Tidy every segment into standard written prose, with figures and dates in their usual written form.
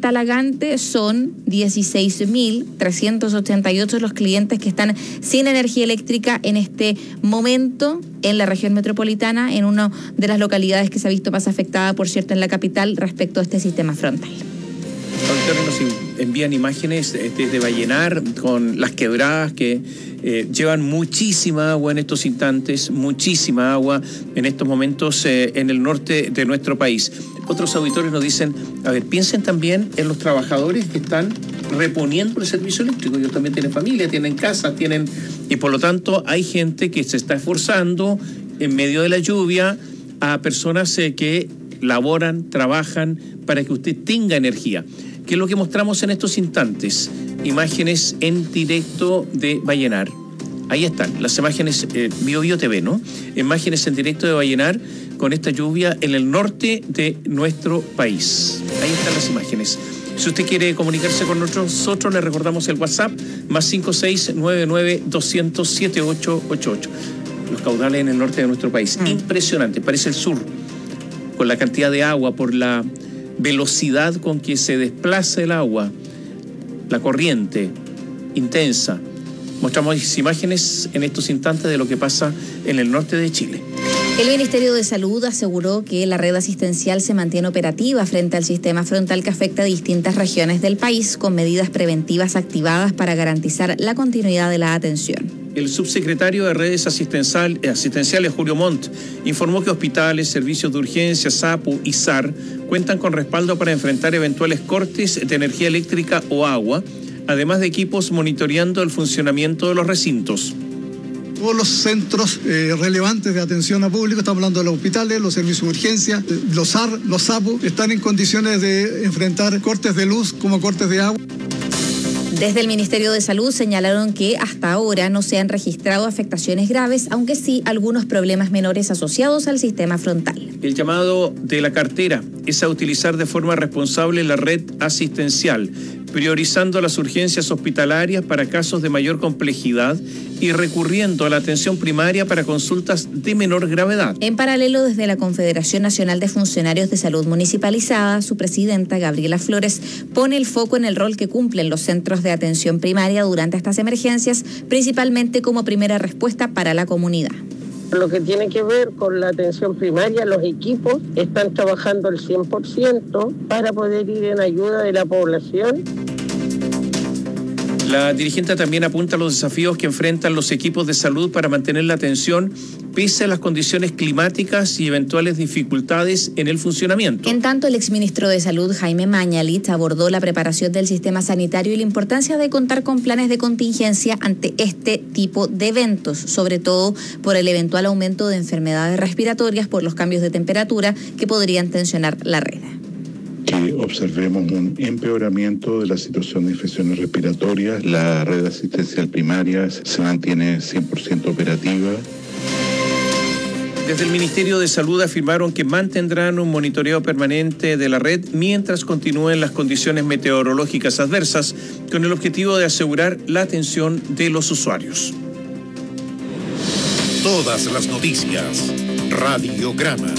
Talagante son 16.388 los clientes que están sin energía eléctrica en este momento en la región metropolitana, en una de las localidades que se ha visto más afectada, por cierto, en la capital respecto a este sistema frontal. Nos envían imágenes desde Vallenar con las quebradas que llevan muchísima agua en estos instantes, muchísima agua en estos momentos en el norte de nuestro país. Otros auditores nos dicen, a ver, piensen también en los trabajadores que están reponiendo el servicio eléctrico. Ellos también tienen familia, tienen casa, y por lo tanto hay gente que se está esforzando en medio de la lluvia, a personas que laboran, trabajan para que usted tenga energía. ¿Qué es lo que mostramos en estos instantes? Imágenes en directo de Vallenar. Ahí están, las imágenes, Bio TV, ¿no? Imágenes en directo de Vallenar con esta lluvia en el norte de nuestro país. Ahí están las imágenes. Si usted quiere comunicarse con nosotros, le recordamos el WhatsApp, más 5699-200-7888. Los caudales en el norte de nuestro país. Impresionante, parece el sur, con la cantidad de agua, por la velocidad con que se desplaza el agua, la corriente intensa. Mostramos imágenes en estos instantes de lo que pasa en el norte de Chile. El Ministerio de Salud aseguró que la red asistencial se mantiene operativa frente al sistema frontal que afecta a distintas regiones del país, con medidas preventivas activadas para garantizar la continuidad de la atención. El subsecretario de Redes Asistenciales, Julio Montt, informó que hospitales, servicios de urgencia, SAPU y SAR cuentan con respaldo para enfrentar eventuales cortes de energía eléctrica o agua, además de equipos monitoreando el funcionamiento de los recintos. Todos los centros relevantes de atención a público, estamos hablando de los hospitales, los servicios de urgencia, los SAR, los SAPU, están en condiciones de enfrentar cortes de luz como cortes de agua. Desde el Ministerio de Salud señalaron que hasta ahora no se han registrado afectaciones graves, aunque sí algunos problemas menores asociados al sistema frontal. El llamado de la cartera es a utilizar de forma responsable la red asistencial, priorizando las urgencias hospitalarias para casos de mayor complejidad y recurriendo a la atención primaria para consultas de menor gravedad. En paralelo, desde la Confederación Nacional de Funcionarios de Salud Municipalizada, su presidenta, Gabriela Flores, pone el foco en el rol que cumplen los centros de atención primaria durante estas emergencias, principalmente como primera respuesta para la comunidad. Lo que tiene que ver con la atención primaria, los equipos están trabajando al 100% para poder ir en ayuda de la población. La dirigente también apunta a los desafíos que enfrentan los equipos de salud para mantener la atención pese a las condiciones climáticas y eventuales dificultades en el funcionamiento. En tanto, el exministro de Salud, Jaime Mañalich, abordó la preparación del sistema sanitario y la importancia de contar con planes de contingencia ante este tipo de eventos, sobre todo por el eventual aumento de enfermedades respiratorias por los cambios de temperatura que podrían tensionar la red. Que observemos un empeoramiento de la situación de infecciones respiratorias. La red asistencial primaria se mantiene 100% operativa. Desde el Ministerio de Salud afirmaron que mantendrán un monitoreo permanente de la red mientras continúen las condiciones meteorológicas adversas, con el objetivo de asegurar la atención de los usuarios. Todas las noticias. Radiograma.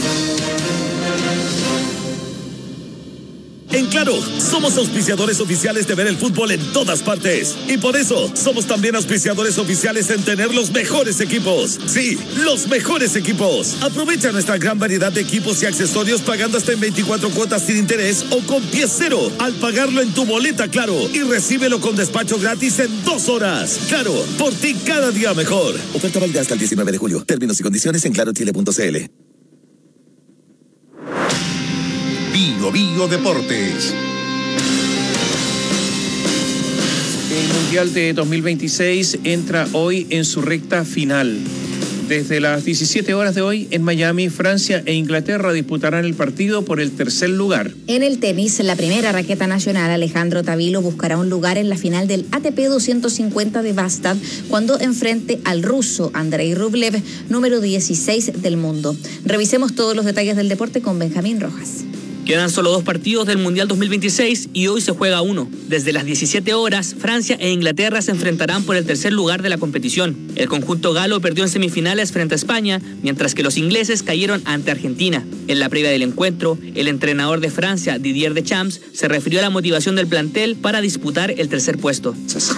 En Claro, somos auspiciadores oficiales de ver el fútbol en todas partes. Y por eso, somos también auspiciadores oficiales en tener los mejores equipos. Sí, los mejores equipos. Aprovecha nuestra gran variedad de equipos y accesorios pagando hasta en 24 cuotas sin interés o con pie cero al pagarlo en tu boleta Claro. Y recíbelo con despacho gratis en 2 horas. Claro, por ti cada día mejor. Oferta válida hasta el 19 de julio. Términos y condiciones en clarochile.cl. Bio Deportes. El Mundial de 2026 entra hoy en su recta final. Desde las 17 horas de hoy, en Miami, Francia e Inglaterra disputarán el partido por el tercer lugar. En el tenis, la primera raqueta nacional, Alejandro Tavilo, buscará un lugar en la final del ATP 250 de Bastad cuando enfrente al ruso Andrei Rublev, número 16 del mundo. Revisemos todos los detalles del deporte con Benjamín Rojas. Quedan solo 2 partidos del Mundial 2026 y hoy se juega uno. Desde las 17 horas, Francia e Inglaterra se enfrentarán por el tercer lugar de la competición. El conjunto galo perdió en semifinales frente a España, mientras que los ingleses cayeron ante Argentina. En la previa del encuentro, el entrenador de Francia, Didier Deschamps, se refirió a la motivación del plantel para disputar el tercer puesto.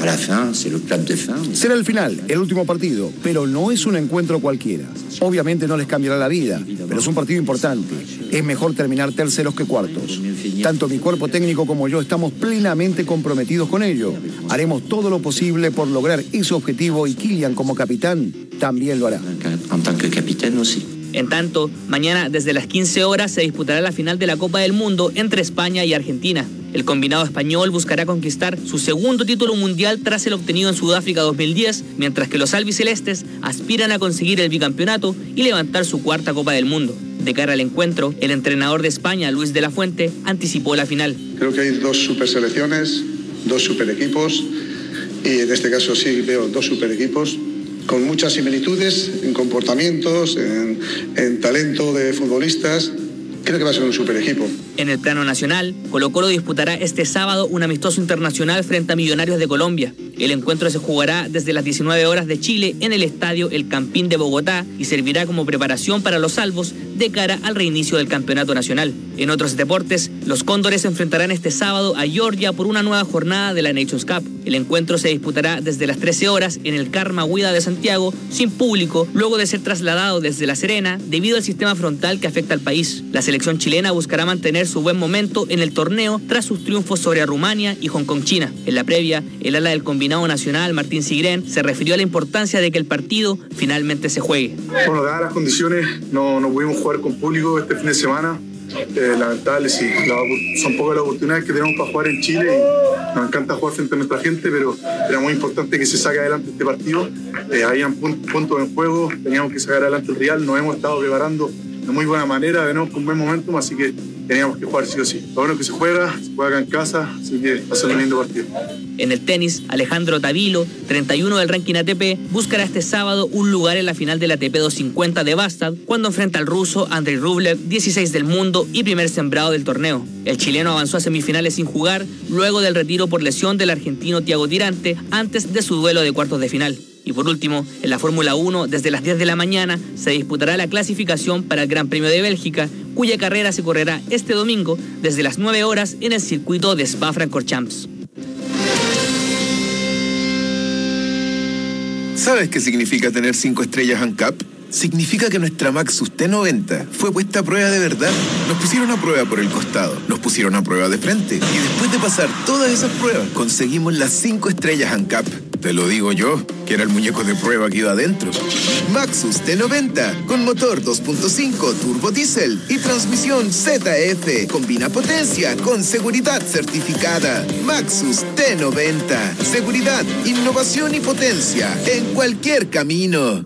Será el final, el último partido, pero no es un encuentro cualquiera. Obviamente no les cambiará la vida, pero es un partido importante. Es mejor terminar terceros que cuartos. Tanto mi cuerpo técnico como yo estamos plenamente comprometidos con ello. Haremos todo lo posible por lograr ese objetivo y Kylian, como capitán, también lo hará. En tanto, mañana desde las 15 horas se disputará la final de la Copa del Mundo entre España y Argentina. El combinado español buscará conquistar su segundo título mundial tras el obtenido en Sudáfrica 2010, mientras que los albicelestes aspiran a conseguir el bicampeonato y levantar su cuarta Copa del Mundo. De cara al encuentro, el entrenador de España, Luis de la Fuente, anticipó la final. Creo que hay 2 super selecciones, 2 super equipos, y en este caso sí veo 2 super equipos con muchas similitudes en comportamientos, en talento de futbolistas. Creo que va a ser un super equipo. En el plano nacional, Colo-Colo disputará este sábado un amistoso internacional frente a Millonarios de Colombia. El encuentro se jugará desde las 19 horas de Chile en el estadio El Campín de Bogotá y servirá como preparación para los salvos de cara al reinicio del campeonato nacional. En otros deportes, los Cóndores se enfrentarán este sábado a Georgia por una nueva jornada de la Nations Cup. El encuentro se disputará desde las 13 horas en el Karma Huida de Santiago, sin público, luego de ser trasladado desde La Serena debido al sistema frontal que afecta al país. La selección chilena buscará mantener su buen momento en el torneo tras sus triunfos sobre Rumania y Hong Kong, China. En la previa, el ala del combinado nacional, Martín Sigrén, se refirió a la importancia de que el partido finalmente se juegue. Bueno, dadas las condiciones, no pudimos jugar con público este fin de semana. Lamentable, sí. Son pocas las oportunidades que tenemos para jugar en Chile y nos encanta jugar frente a nuestra gente, pero era muy importante que se saque adelante este partido. Habían puntos en juego, teníamos que sacar adelante el Real, nos hemos estado preparando de muy buena manera, venimos con buen momentum, así que teníamos que jugar sí o sí. Lo bueno es que se juega acá en casa, así que va a ser un lindo partido. En el tenis, Alejandro Tavilo, 31 del ranking ATP, buscará este sábado un lugar en la final del ATP 250 de Bastad, cuando enfrenta al ruso Andrei Rublev, 16 del mundo y primer sembrado del torneo. El chileno avanzó a semifinales sin jugar, luego del retiro por lesión del argentino Thiago Tirante, antes de su duelo de cuartos de final. Y por último, en la Fórmula 1, desde las 10 de la mañana, se disputará la clasificación para el Gran Premio de Bélgica, cuya carrera se correrá este domingo desde las 9 horas en el circuito de Spa-Francorchamps. ¿Sabes qué significa tener 5 estrellas ANCAP? Significa que nuestra Maxus T90 fue puesta a prueba de verdad. Nos pusieron a prueba por el costado, nos pusieron a prueba de frente, y después de pasar todas esas pruebas, conseguimos las 5 estrellas ANCAP. Te lo digo yo, que era el muñeco de prueba que iba adentro. Maxus T90, con motor 2.5 turbo diésel y transmisión ZF. Combina potencia con seguridad certificada. Maxus T90, seguridad, innovación y potencia en cualquier camino.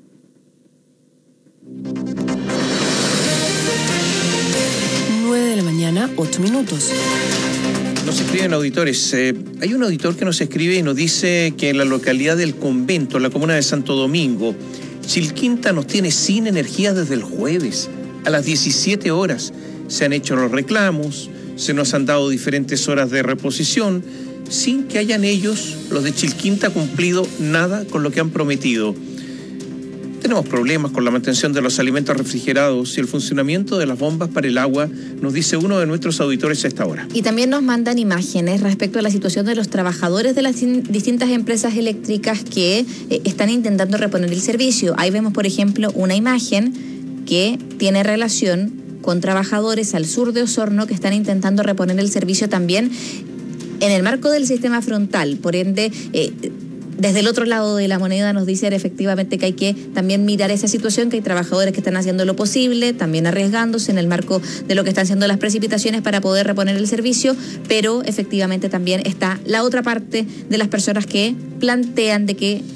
De la mañana, 8 minutos. Nos escriben auditores. Hay un auditor que nos escribe y nos dice que en la localidad del Convento, en la comuna de Santo Domingo, Chilquinta nos tiene sin energía desde el jueves. A las 17 horas se han hecho los reclamos, se nos han dado diferentes horas de reposición, sin que hayan ellos, los de Chilquinta, cumplido nada con lo que han prometido. Tenemos problemas con la mantención de los alimentos refrigerados y el funcionamiento de las bombas para el agua, nos dice uno de nuestros auditores a esta hora. Y también nos mandan imágenes respecto a la situación de los trabajadores de las distintas empresas eléctricas que están intentando reponer el servicio. Ahí vemos, por ejemplo, una imagen que tiene relación con trabajadores al sur de Osorno que están intentando reponer el servicio también en el marco del sistema frontal. Por ende, desde el otro lado de la moneda nos dicen efectivamente que hay que también mirar esa situación, que hay trabajadores que están haciendo lo posible, también arriesgándose en el marco de lo que están siendo las precipitaciones para poder reponer el servicio, pero efectivamente también está la otra parte de las personas que plantean de que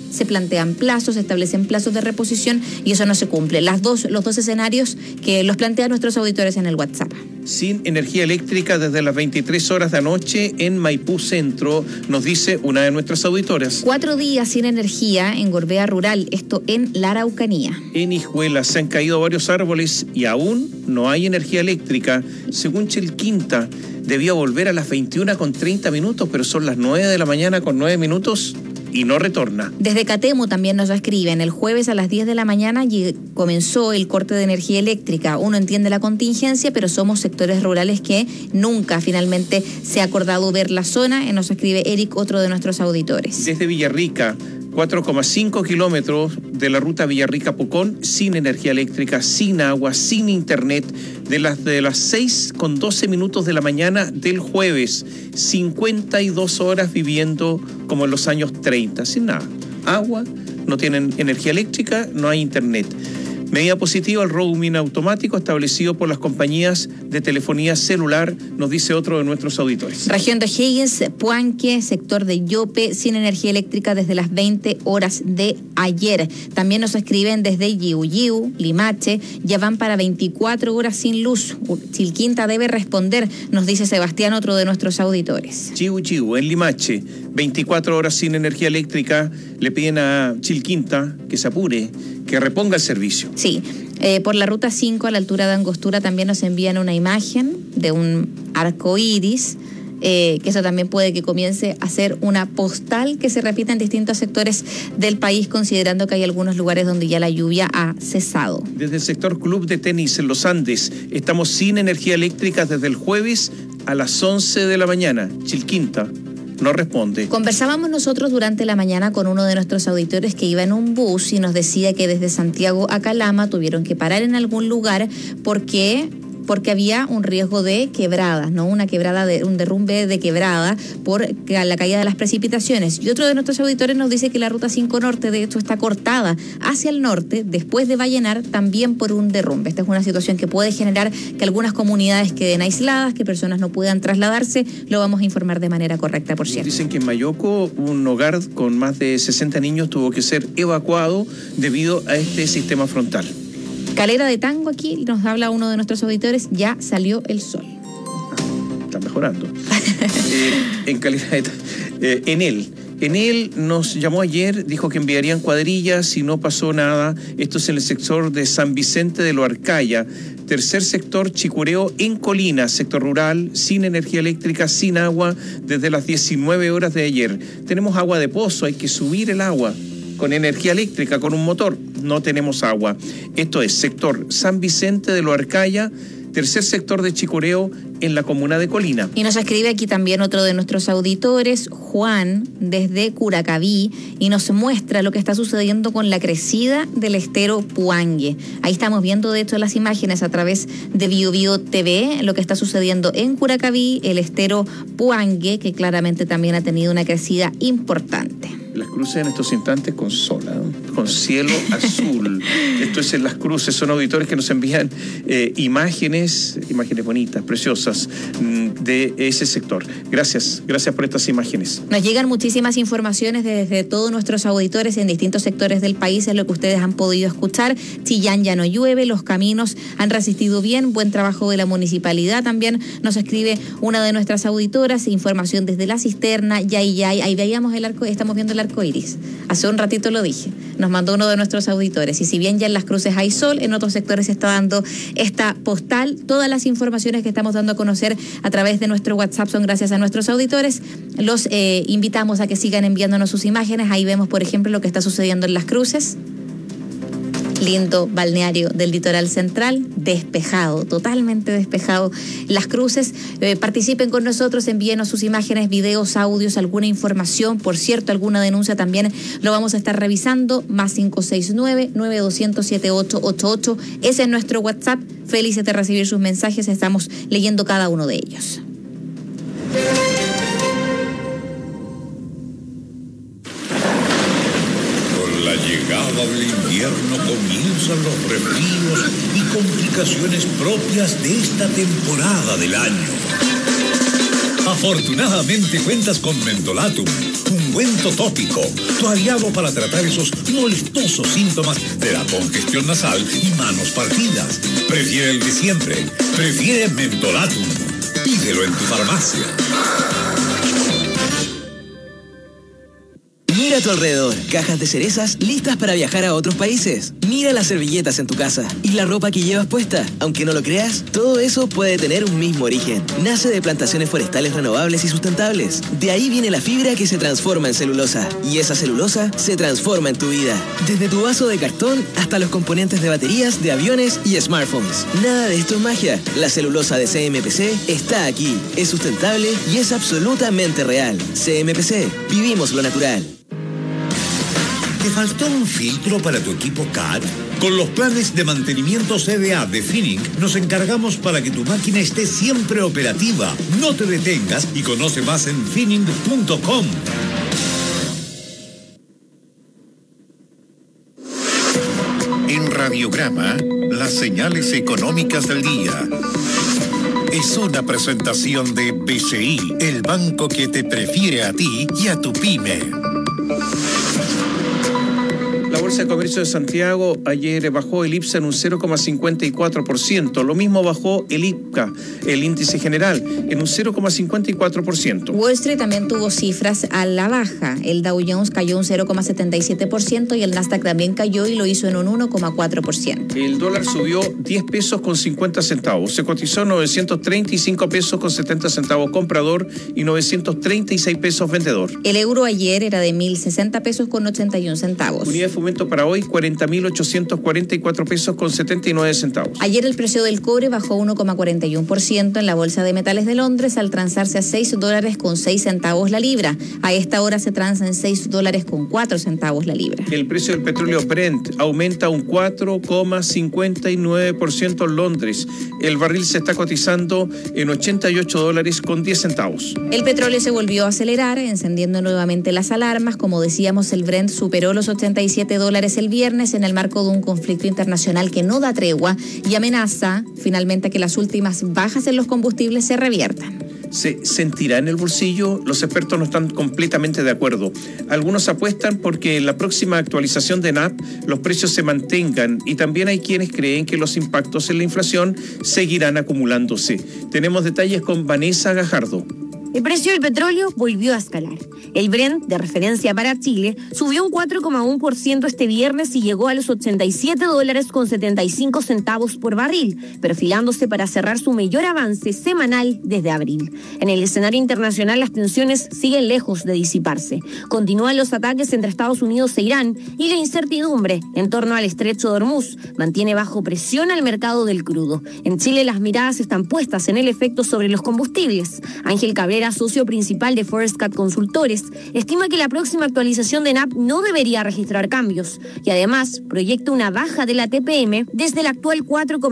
se plantean plazos, se establecen plazos de reposición y eso no se cumple. Los dos escenarios que los plantean nuestros auditores en el WhatsApp. Sin energía eléctrica desde las 23 horas de anoche en Maipú Centro, nos dice una de nuestras auditoras. 4 días sin energía en Gorbea Rural, esto en la Araucanía. En Hijuela se han caído varios árboles y aún no hay energía eléctrica. Según Chilquinta, debía volver a las 21:30, pero son las 9 de la mañana con 9 minutos y no retorna. Desde Catemo también nos escriben, el jueves a las 10 de la mañana comenzó el corte de energía eléctrica. Uno entiende la contingencia, pero somos sectores rurales que nunca finalmente se ha acordado ver la zona. Nos escribe Eric, otro de nuestros auditores. Desde Villarrica, 4,5 kilómetros de la ruta Villarrica-Pucón, sin energía eléctrica, sin agua, sin internet, de las 6:12 de la mañana del jueves, 52 horas viviendo como en los años 30, sin nada. Agua, no tienen energía eléctrica, no hay internet. Medida positiva el roaming automático establecido por las compañías de telefonía celular, nos dice otro de nuestros auditores. Región de O'Higgins, Puanque, sector de Yope, sin energía eléctrica desde las 20 horas de ayer. También nos escriben desde Yiu, Limache, ya van para 24 horas sin luz. Chilquinta debe responder, nos dice Sebastián, otro de nuestros auditores. Yiu, en Limache, 24 horas sin energía eléctrica, le piden a Chilquinta que se apure, que reponga el servicio. Sí, por la ruta 5 a la altura de Angostura también nos envían una imagen de un arco iris, que eso también puede que comience a ser una postal que se repita en distintos sectores del país, considerando que hay algunos lugares donde ya la lluvia ha cesado. Desde el sector Club de Tenis en los Andes, estamos sin energía eléctrica desde el jueves a las 11 de la mañana. Chilquinta no responde. Conversábamos nosotros durante la mañana con uno de nuestros auditores que iba en un bus y nos decía que desde Santiago a Calama tuvieron que parar en algún lugar porque había un riesgo de quebradas, ¿no? Un derrumbe de quebrada por la caída de las precipitaciones. Y otro de nuestros auditores nos dice que la ruta 5 Norte, de hecho, está cortada hacia el norte, después de Vallenar, también por un derrumbe. Esta es una situación que puede generar que algunas comunidades queden aisladas, que personas no puedan trasladarse. Lo vamos a informar de manera correcta, por cierto. Dicen que en Mayoco, un hogar con más de 60 niños tuvo que ser evacuado debido a este sistema frontal. Calera de Tango, aquí nos habla uno de nuestros auditores, ya salió el sol. Está mejorando. En Calera de Tango. En él nos llamó ayer, dijo que enviarían cuadrillas y no pasó nada. Esto es en el sector de San Vicente de Loarcaya. Tercer sector, Chicureo en Colina, sector rural, sin energía eléctrica, sin agua, desde las 19 horas de ayer. Tenemos agua de pozo, hay que subir el agua. Con energía eléctrica, con un motor, no tenemos agua. Esto es sector San Vicente de Loarcaya, tercer sector de Chicureo en la comuna de Colina. Y nos escribe aquí también otro de nuestros auditores, Juan, desde Curacaví, y nos muestra lo que está sucediendo con la crecida del estero Puangue. Ahí estamos viendo, de hecho, las imágenes a través de BioBio TV, lo que está sucediendo en Curacaví, el estero Puangue, que claramente también ha tenido una crecida importante. Las Cruces en estos instantes con sol, ¿no? Con cielo azul. Esto es en Las Cruces, son auditores que nos envían imágenes bonitas, preciosas de ese sector. Gracias por estas imágenes. Nos llegan muchísimas informaciones desde todos nuestros auditores en distintos sectores del país, es lo que ustedes han podido escuchar. Chillán ya no llueve, los caminos han resistido bien, buen trabajo de la municipalidad. También nos escribe una de nuestras auditoras, información desde la cisterna, ahí veíamos el arco, estamos viendo el arco iris. Hace un ratito lo dije, nos mandó uno de nuestros auditores. Y si bien ya en Las Cruces hay sol, en otros sectores se está dando esta postal. Todas las informaciones que estamos dando a conocer a través de nuestro WhatsApp son gracias a nuestros auditores. Los invitamos a que sigan enviándonos sus imágenes. Ahí vemos, por ejemplo, lo que está sucediendo en Las Cruces. Lindo balneario del litoral central, despejado, totalmente despejado. Las Cruces, participen con nosotros, envíenos sus imágenes, videos, audios, alguna información, por cierto, alguna denuncia también lo vamos a estar revisando. Más 569-9200-7888, ese es nuestro WhatsApp. Felices de recibir sus mensajes, estamos leyendo cada uno de ellos. Llegada del invierno comienzan los resfríos y complicaciones propias de esta temporada del año. Afortunadamente cuentas con Mentolatum, Ungüento tópico, tu aliado para tratar esos molestosos síntomas de la congestión nasal y manos partidas. Prefiere el de siempre. Prefiere Mentolatum. Pídelo en tu farmacia. Mira a tu alrededor, cajas de cerezas listas para viajar a otros países. Mira las servilletas en tu casa y la ropa que llevas puesta. Aunque no lo creas, todo eso puede tener un mismo origen. Nace de plantaciones forestales renovables y sustentables. De ahí viene la fibra que se transforma en celulosa. Y esa celulosa se transforma en tu vida. Desde tu vaso de cartón hasta los componentes de baterías, de aviones y smartphones. Nada de esto es magia. La celulosa de CMPC está aquí. Es sustentable y es absolutamente real. CMPC, vivimos lo natural. ¿Te faltó un filtro para tu equipo CAD? Con los planes de mantenimiento CDA de Finning, nos encargamos para que tu máquina esté siempre operativa. No te detengas y conoce más en finning.com. En Radiograma, las señales económicas del día. Es una presentación de BCI, el banco que te prefiere a ti y a tu pyme. La Bolsa de Comercio de Santiago ayer bajó el IPSA en un 0,54%. Lo mismo bajó el IPCA, el índice general, en un 0,54%. Wall Street también tuvo cifras a la baja. El Dow Jones cayó un 0,77% y el Nasdaq también cayó y lo hizo en un 1,4%. El dólar subió 10 pesos con 50 centavos. Se cotizó 935 pesos con 70 centavos comprador y 936 pesos vendedor. El euro ayer era de 1.060 pesos con 81 centavos. Unidad de fomento para hoy, 40.844 pesos con 79 centavos. Ayer el precio del cobre bajó 1,41% en la Bolsa de Metales de Londres al transarse a $6 con 6 centavos la libra. A esta hora se transa en $6 con 4 centavos la libra. El precio del petróleo Brent aumenta un 4,59% en Londres. El barril se está cotizando en $88 con 10 centavos. El petróleo se volvió a acelerar, encendiendo nuevamente las alarmas. Como decíamos, el Brent superó los $87 el viernes en el marco de un conflicto internacional que no da tregua y amenaza finalmente que las últimas bajas en los combustibles se reviertan. ¿Se sentirá en el bolsillo? Los expertos no están completamente de acuerdo. Algunos apuestan porque en la próxima actualización de NAP los precios se mantengan y también hay quienes creen que los impactos en la inflación seguirán acumulándose. Tenemos detalles con Vanessa Gajardo. El precio del petróleo volvió a escalar. El Brent, de referencia para Chile, subió un 4,1% este viernes y llegó a los $87 con 75 centavos por barril, perfilándose para cerrar su mayor avance semanal desde abril. En el escenario internacional, las tensiones siguen lejos de disiparse. Continúan los ataques entre Estados Unidos e Irán y la incertidumbre en torno al estrecho de Hormuz mantiene bajo presión al mercado del crudo. En Chile, las miradas están puestas en el efecto sobre los combustibles. Ángel Cabrera, socio principal de Forestcat Consultores, estima que la próxima actualización de NAP no debería registrar cambios y además proyecta una baja de la TPM desde el actual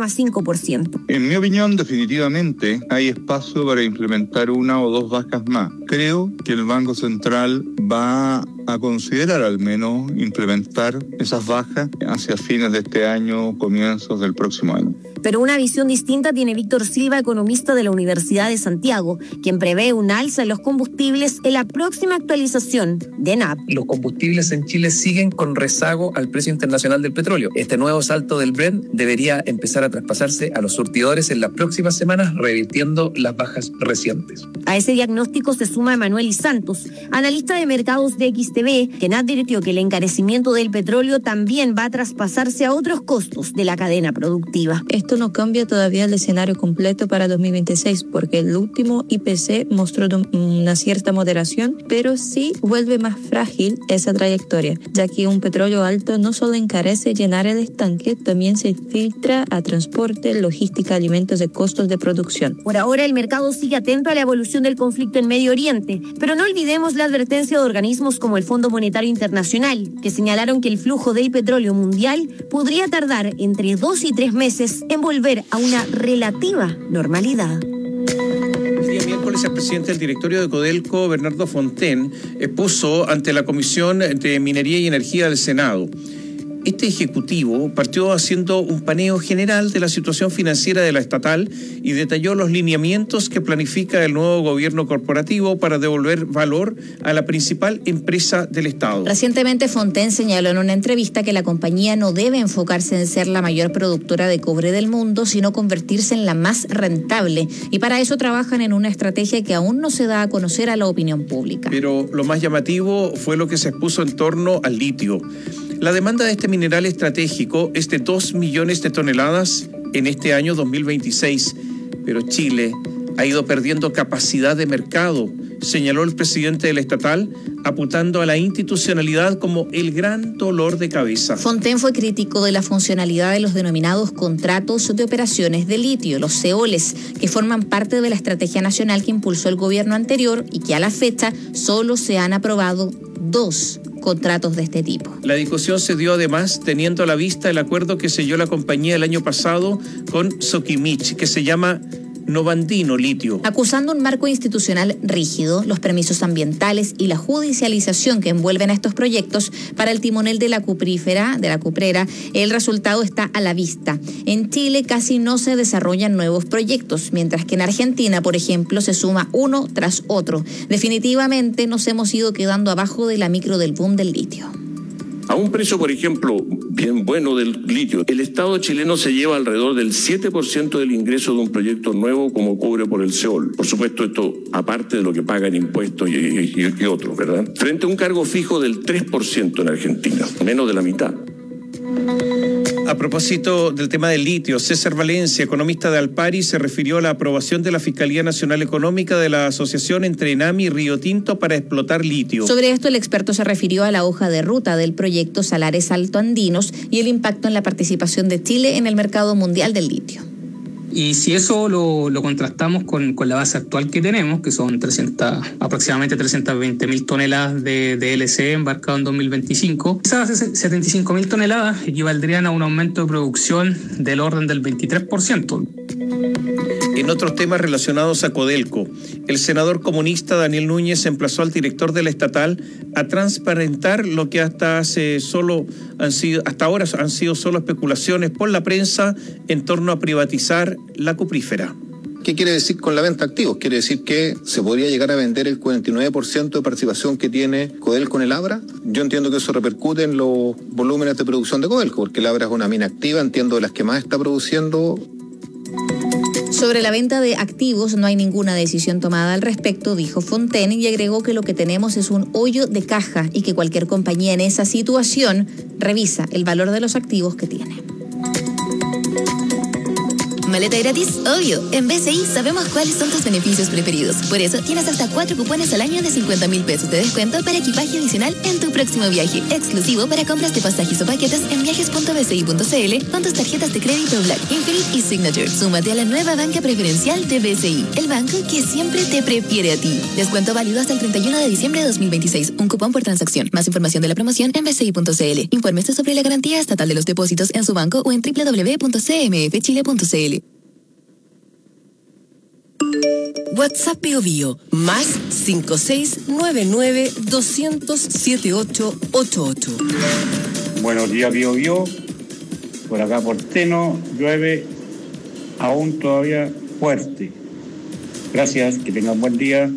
4,5%. En mi opinión, definitivamente hay espacio para implementar una o dos bajas más. Creo que el Banco Central va a considerar al menos implementar esas bajas hacia fines de este año, comienzos del próximo año. Pero una visión distinta tiene Víctor Silva, economista de la Universidad de Santiago, quien prevé un alza en los combustibles en la próxima actualización de NAP. Los combustibles en Chile siguen con rezago al precio internacional del petróleo. Este nuevo salto del Brent debería empezar a traspasarse a los surtidores en las próximas semanas, revirtiendo las bajas recientes. A ese diagnóstico se suma Emanuel Santos, analista de mercados de XTV, quien advirtió que el encarecimiento del petróleo también va a traspasarse a otros costos de la cadena productiva. Esto no cambia todavía el escenario completo para 2026 porque el último IPC mostró una cierta moderación, pero sí vuelve más frágil esa trayectoria, ya que un petróleo alto no solo encarece llenar el estanque, también se filtra a transporte, logística, alimentos y costos de producción. Por ahora el mercado sigue atento a la evolución del conflicto en Medio Oriente, pero no olvidemos la advertencia de organismos como el Fondo Monetario Internacional, que señalaron que el flujo del petróleo mundial podría tardar entre 2 y 3 meses en volver a una relativa normalidad. El día miércoles el presidente del directorio de Codelco, Bernardo Fontaine, expuso ante la Comisión de Minería y Energía del Senado. este ejecutivo partió haciendo un paneo general de la situación financiera de la estatal y detalló los lineamientos que planifica el nuevo gobierno corporativo para devolver valor a la principal empresa del Estado. Recientemente Fontaine señaló en una entrevista que la compañía no debe enfocarse en ser la mayor productora de cobre del mundo, sino convertirse en la más rentable. Y para eso trabajan en una estrategia que aún no se da a conocer a la opinión pública. Pero lo más llamativo fue lo que se expuso en torno al litio. La demanda de este mineral estratégico es de 2 millones de toneladas en este año 2026, pero Chile ha ido perdiendo capacidad de mercado, señaló el presidente de la estatal, apuntando a la institucionalidad como el gran dolor de cabeza. Fontaine fue crítico de la funcionalidad de los denominados contratos de operaciones de litio, los CEOLES, que forman parte de la estrategia nacional que impulsó el gobierno anterior y que a la fecha solo se han aprobado 2 contratos de este tipo. La discusión se dio además teniendo a la vista el acuerdo que selló la compañía el año pasado con Sokimich, que se llama Novandino Litio. Acusando un marco institucional rígido, los permisos ambientales y la judicialización que envuelven a estos proyectos para el timonel de la cuprera, el resultado está a la vista. En Chile casi no se desarrollan nuevos proyectos, mientras que en Argentina, por ejemplo, se suma uno tras otro. Definitivamente nos hemos ido quedando abajo de la micro del boom del litio. A un precio, por ejemplo, bien bueno del litio, el Estado chileno se lleva alrededor del 7% del ingreso de un proyecto nuevo como cobre por el SEOL. Por supuesto, esto aparte de lo que pagan impuestos y otros, ¿verdad? Frente a un cargo fijo del 3% en Argentina, menos de la mitad. A propósito del tema del litio, César Valencia, economista de Alpari, se refirió a la aprobación de la Fiscalía Nacional Económica de la asociación entre ENAMI y Río Tinto para explotar litio. Sobre esto, el experto se refirió a la hoja de ruta del proyecto Salares Altoandinos y el impacto en la participación de Chile en el mercado mundial del litio. Y si eso lo contrastamos con la base actual que tenemos, que son aproximadamente 320.000 toneladas de LCE embarcado en 2025, esas 75.000 toneladas equivaldrían a un aumento de producción del orden del 23%. En otros temas relacionados a Codelco, el senador comunista Daniel Núñez emplazó al director de la estatal a transparentar lo que hasta ahora han sido solo especulaciones por la prensa en torno a privatizar la cuprífera. ¿Qué quiere decir con la venta de activos? Quiere decir que se podría llegar a vender el 49% de participación que tiene Codelco en el Abra. Yo entiendo que eso repercute en los volúmenes de producción de Codelco, porque el Abra es una mina activa, entiendo de las que más está produciendo. Sobre la venta de activos no hay ninguna decisión tomada al respecto, dijo Fontaine, y agregó que lo que tenemos es un hoyo de caja y que cualquier compañía en esa situación revisa el valor de los activos que tiene. Maleta gratis, obvio. En BCI sabemos cuáles son tus beneficios preferidos. Por eso tienes hasta 4 cupones al año de 50.000 pesos de descuento para equipaje adicional en tu próximo viaje. Exclusivo para compras de pasajes o paquetes en viajes.bci.cl con tus tarjetas de crédito Black, Infinite y Signature. Súmate a la nueva banca preferencial de BCI, el banco que siempre te prefiere a ti. Descuento válido hasta el 31 de diciembre de 2026. Un cupón por transacción. Más información de la promoción en bci.cl. Infórmese sobre la garantía estatal de los depósitos en su banco o en www.cmfchile.cl. WhatsApp Bio Bio, más 5699-200-7888. Buenos días, Bio Bio. Por acá por Teno llueve aún todavía fuerte. Gracias, que tengan buen día.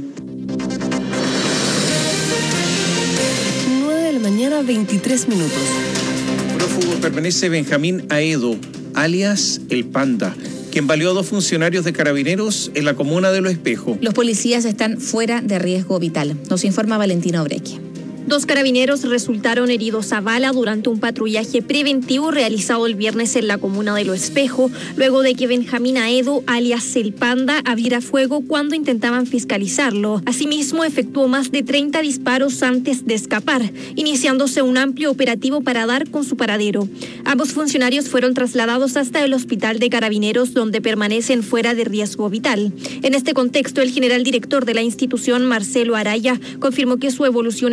9 de la mañana, 23 minutos. Prófugo permanece Benjamín Aedo, alias El Panda, quien baleó a 2 funcionarios de Carabineros en la comuna de Lo Espejo. Los policías están fuera de riesgo vital, nos informa Valentina Obrequia. 2 carabineros resultaron heridos a bala durante un patrullaje preventivo realizado el viernes en la comuna de Lo Espejo, luego de que Benjamín Aedo, alias El Panda, abriera fuego cuando intentaban fiscalizarlo. Asimismo, efectuó más de 30 disparos antes de escapar, iniciándose un amplio operativo para dar con su paradero. Ambos funcionarios fueron trasladados hasta el hospital de Carabineros, donde permanecen fuera de riesgo vital. En este contexto, el general director de la institución, Marcelo Araya, confirmó que su evolución es favorable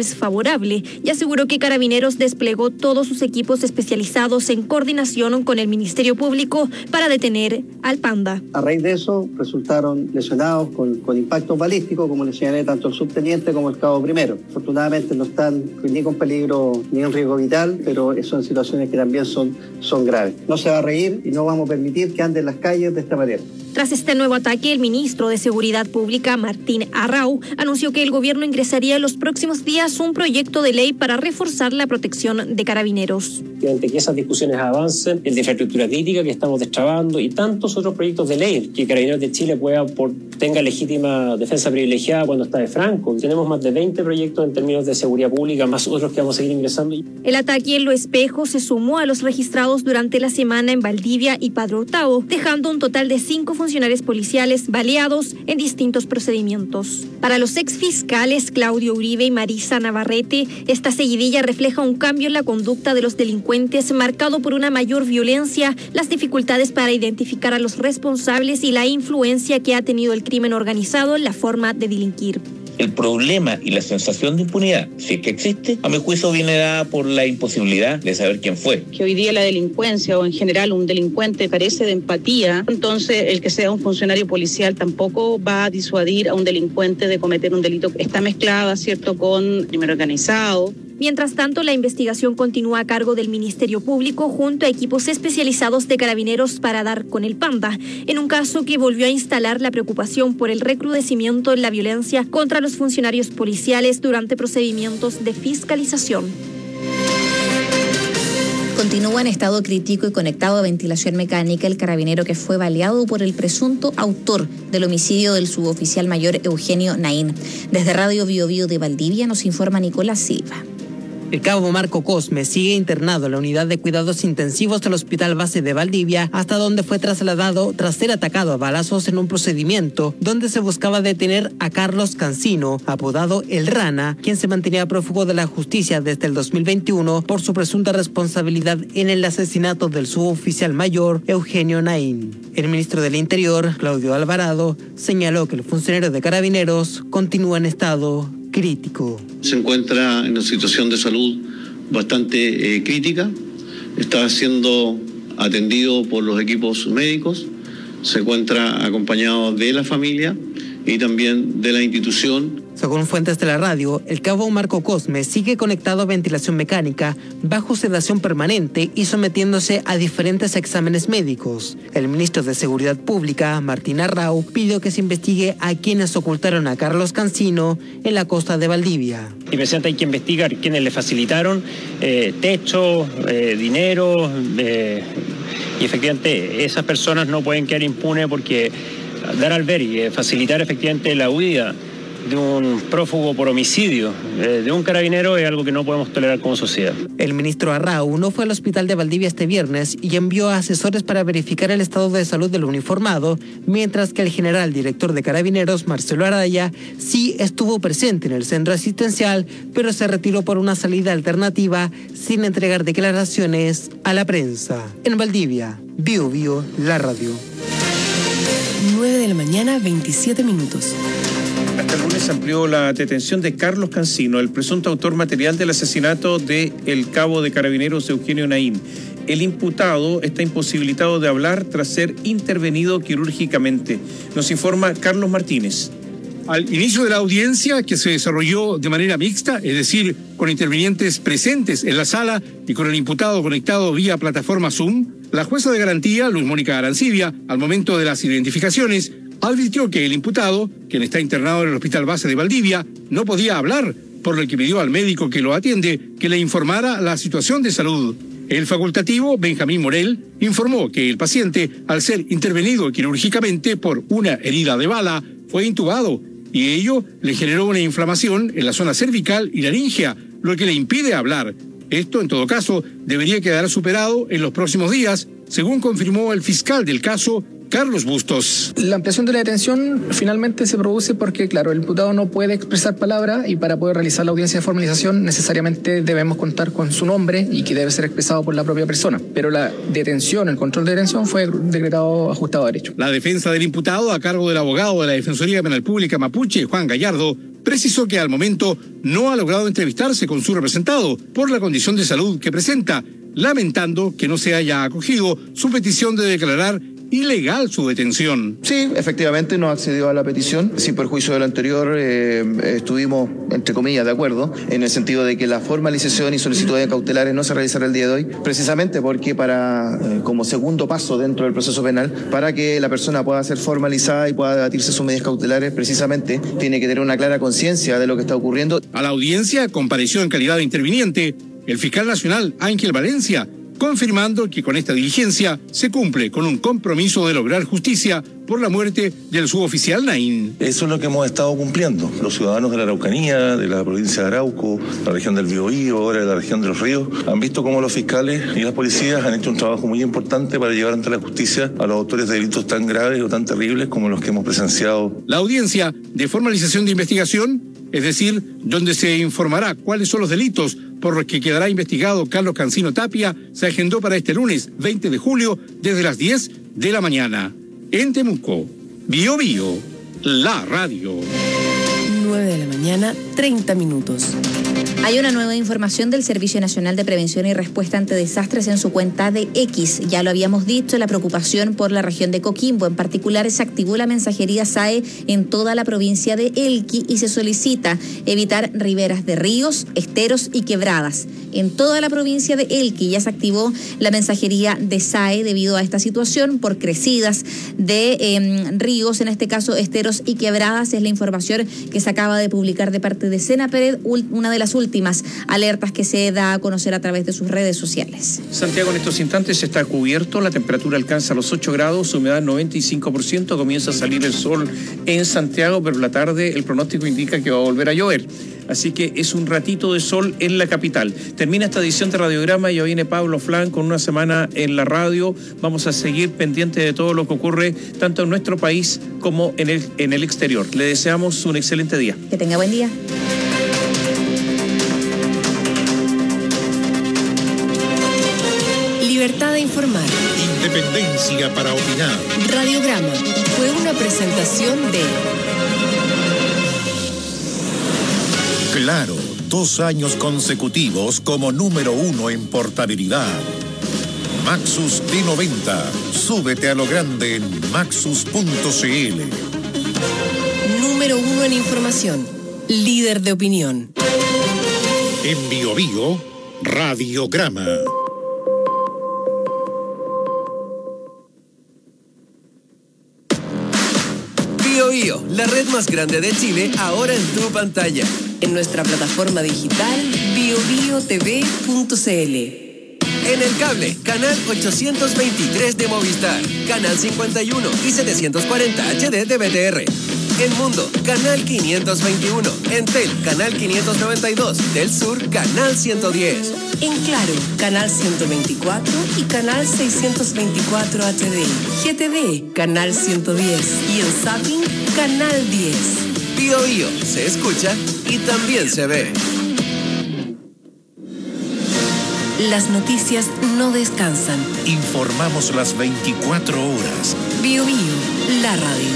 favorable y aseguró que Carabineros desplegó todos sus equipos especializados en coordinación con el Ministerio Público para detener al panda. A raíz de eso resultaron lesionados con impactos balísticos, como le señalé, tanto el subteniente como el cabo primero. Afortunadamente no están ni con peligro ni en riesgo vital, pero son situaciones que también son graves. No se va a reír y no vamos a permitir que anden en las calles de esta manera. Tras este nuevo ataque, el ministro de Seguridad Pública, Martín Arrau, anunció que el gobierno ingresaría en los próximos días un proyecto de ley para reforzar la protección de Carabineros. Y ante que esas discusiones avancen, el de infraestructura crítica que estamos destrabando y tantos otros proyectos de ley que Carabineros de Chile tenga legítima defensa privilegiada cuando está de Franco. Tenemos más de 20 proyectos en términos de seguridad pública, más otros que vamos a seguir ingresando. El ataque en Lo Espejo se sumó a los registrados durante la semana en Valdivia y Padre Hurtado, dejando un total de 5 funcionarios policiales baleados en distintos procedimientos. Para los exfiscales Claudio Uribe y Marisa Navarrete, esta seguidilla refleja un cambio en la conducta de los delincuentes marcado por una mayor violencia, las dificultades para identificar a los responsables y la influencia que ha tenido el crimen organizado en la forma de delinquir. El problema y la sensación de impunidad, si es que existe, a mi juicio viene dada por la imposibilidad de saber quién fue. Que hoy día la delincuencia o en general un delincuente carece de empatía, entonces el que sea un funcionario policial tampoco va a disuadir a un delincuente de cometer un delito que está mezclado, ¿cierto?, con crimen organizado. Mientras tanto, la investigación continúa a cargo del Ministerio Público junto a equipos especializados de Carabineros para dar con el panda, en un caso que volvió a instalar la preocupación por el recrudecimiento en la violencia contra los funcionarios policiales durante procedimientos de fiscalización. Continúa en estado crítico y conectado a ventilación mecánica el carabinero que fue baleado por el presunto autor del homicidio del suboficial mayor Eugenio Naín. Desde Radio Bio Bio de Valdivia nos informa Nicolás Silva. El cabo Marco Cosme sigue internado en la unidad de cuidados intensivos del Hospital Base de Valdivia, hasta donde fue trasladado tras ser atacado a balazos en un procedimiento donde se buscaba detener a Carlos Cancino, apodado El Rana, quien se mantenía prófugo de la justicia desde el 2021 por su presunta responsabilidad en el asesinato del suboficial mayor Eugenio Naín. El ministro del Interior, Claudio Alvarado, señaló que el funcionario de Carabineros continúa en estado crítico. Se encuentra en una situación de salud bastante crítica, está siendo atendido por los equipos médicos, se encuentra acompañado de la familia y también de la institución. Según fuentes de la radio, el cabo Marco Cosme sigue conectado a ventilación mecánica, bajo sedación permanente y sometiéndose a diferentes exámenes médicos. El ministro de Seguridad Pública, Martín Arrau, pidió que se investigue a quienes ocultaron a Carlos Cancino en la costa de Valdivia. Y presidente, hay que investigar quienes le facilitaron techo, dinero, y efectivamente esas personas no pueden quedar impunes porque dar albergue, facilitar efectivamente la huida de un prófugo por homicidio de un carabinero es algo que no podemos tolerar como sociedad. El ministro Arrau no fue al hospital de Valdivia este viernes y envió a asesores para verificar el estado de salud del uniformado, mientras que el general director de Carabineros, Marcelo Araya, sí estuvo presente en el centro asistencial, pero se retiró por una salida alternativa sin entregar declaraciones a la prensa. En Valdivia, Bio Bio, la radio. 9 de la mañana, 27 minutos. Hasta el lunes amplió la detención de Carlos Cancino, el presunto autor material del asesinato del cabo de Carabineros Eugenio Naín. El imputado está imposibilitado de hablar tras ser intervenido quirúrgicamente. Nos informa Carlos Martínez. Al inicio de la audiencia, que se desarrolló de manera mixta, es decir, con intervinientes presentes en la sala y con el imputado conectado vía plataforma Zoom, la jueza de garantía, Luz Mónica Arancibia, al momento de las identificaciones, advirtió que el imputado, quien está internado en el Hospital Base de Valdivia, no podía hablar, por lo que pidió al médico que lo atiende que le informara la situación de salud. El facultativo, Benjamín Morel, informó que el paciente, al ser intervenido quirúrgicamente por una herida de bala, fue intubado y ello le generó una inflamación en la zona cervical y laringea, lo que le impide hablar. Esto, en todo caso, debería quedar superado en los próximos días, según confirmó el fiscal del caso, Carlos Bustos. La ampliación de la detención finalmente se produce porque, claro, el imputado no puede expresar palabra y para poder realizar la audiencia de formalización necesariamente debemos contar con su nombre y que debe ser expresado por la propia persona. Pero la detención, el control de detención fue decretado ajustado a derecho. La defensa del imputado, a cargo del abogado de la Defensoría Penal Pública Mapuche, Juan Gallardo, precisó que al momento no ha logrado entrevistarse con su representado por la condición de salud que presenta, lamentando que no se haya acogido su petición de declarar ilegal su detención. Sí, efectivamente no accedió a la petición. Sin perjuicio de lo anterior, estuvimos, entre comillas, de acuerdo, en el sentido de que la formalización y solicitudes cautelares no se realizará el día de hoy, precisamente porque como segundo paso dentro del proceso penal, para que la persona pueda ser formalizada y pueda debatirse sus medidas cautelares, precisamente tiene que tener una clara conciencia de lo que está ocurriendo. A la audiencia compareció en calidad de interviniente el fiscal nacional Ángel Valencia, confirmando que con esta diligencia se cumple con un compromiso de lograr justicia por la muerte del suboficial Naín. Eso es lo que hemos estado cumpliendo. Los ciudadanos de la Araucanía, de la provincia de Arauco, la región del Biobío, ahora de la región de los Ríos, han visto cómo los fiscales y las policías han hecho un trabajo muy importante para llevar ante la justicia a los autores de delitos tan graves o tan terribles como los que hemos presenciado. La audiencia de formalización de investigación, es decir, donde se informará cuáles son los delitos por los que quedará investigado Carlos Cancino Tapia, se agendó para este lunes 20 de julio desde las 10 de la mañana. En Temuco, Biobío, la radio. 9 de la mañana, 30 minutos. Hay una nueva información del Servicio Nacional de Prevención y Respuesta ante Desastres en su cuenta de X. Ya lo habíamos dicho, la preocupación por la región de Coquimbo. En particular, se activó la mensajería SAE en toda la provincia de Elqui y se solicita evitar riberas de ríos, esteros y quebradas. En toda la provincia de Elqui ya se activó la mensajería de SAE debido a esta situación por crecidas de ríos, en este caso esteros y quebradas. Es la información que se acaba de publicar de parte de Senapred, una de las últimas alertas que se da a conocer a través de sus redes sociales. Santiago en estos instantes está cubierto, la temperatura alcanza los 8 grados, humedad 95%, comienza a salir el sol en Santiago, pero la tarde el pronóstico indica que va a volver a llover. Así que es un ratito de sol en la capital. Termina esta edición de Radiograma y ya viene Pablo Flan con una semana en la radio. Vamos a seguir pendientes de todo lo que ocurre tanto en nuestro país como en el exterior. Le deseamos un excelente día. Que tenga buen día. Libertad de informar. Independencia para opinar. Radiograma fue una presentación de Claro, 2 años consecutivos como número 1 en portabilidad. Maxus D90. Súbete a lo grande en maxus.cl. Número 1 en información. Líder de opinión. En Biobío, Radiograma. Biobío, la red más grande de Chile, ahora en tu pantalla. En nuestra plataforma digital biobiotv.cl. En el cable, canal 823 de Movistar, canal 51 y 740 HD de BTR. En Mundo, canal 521. En Tel, canal 592. Del Sur, canal 110. En Claro, canal 124 y canal 624 HD. GTV, canal 110. Y en Zapping, canal 10. Biobío, se escucha y también se ve. Las noticias no descansan. Informamos las 24 horas. Biobío, la radio.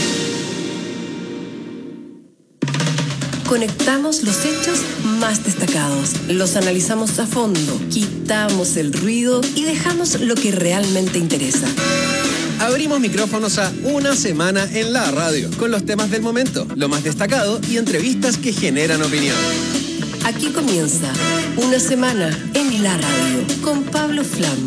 Conectamos los hechos más destacados, los analizamos a fondo, quitamos el ruido y dejamos lo que realmente interesa. Abrimos micrófonos a Una Semana en la Radio, con los temas del momento, lo más destacado y entrevistas que generan opinión. Aquí comienza Una Semana en la Radio, con Pablo Flam.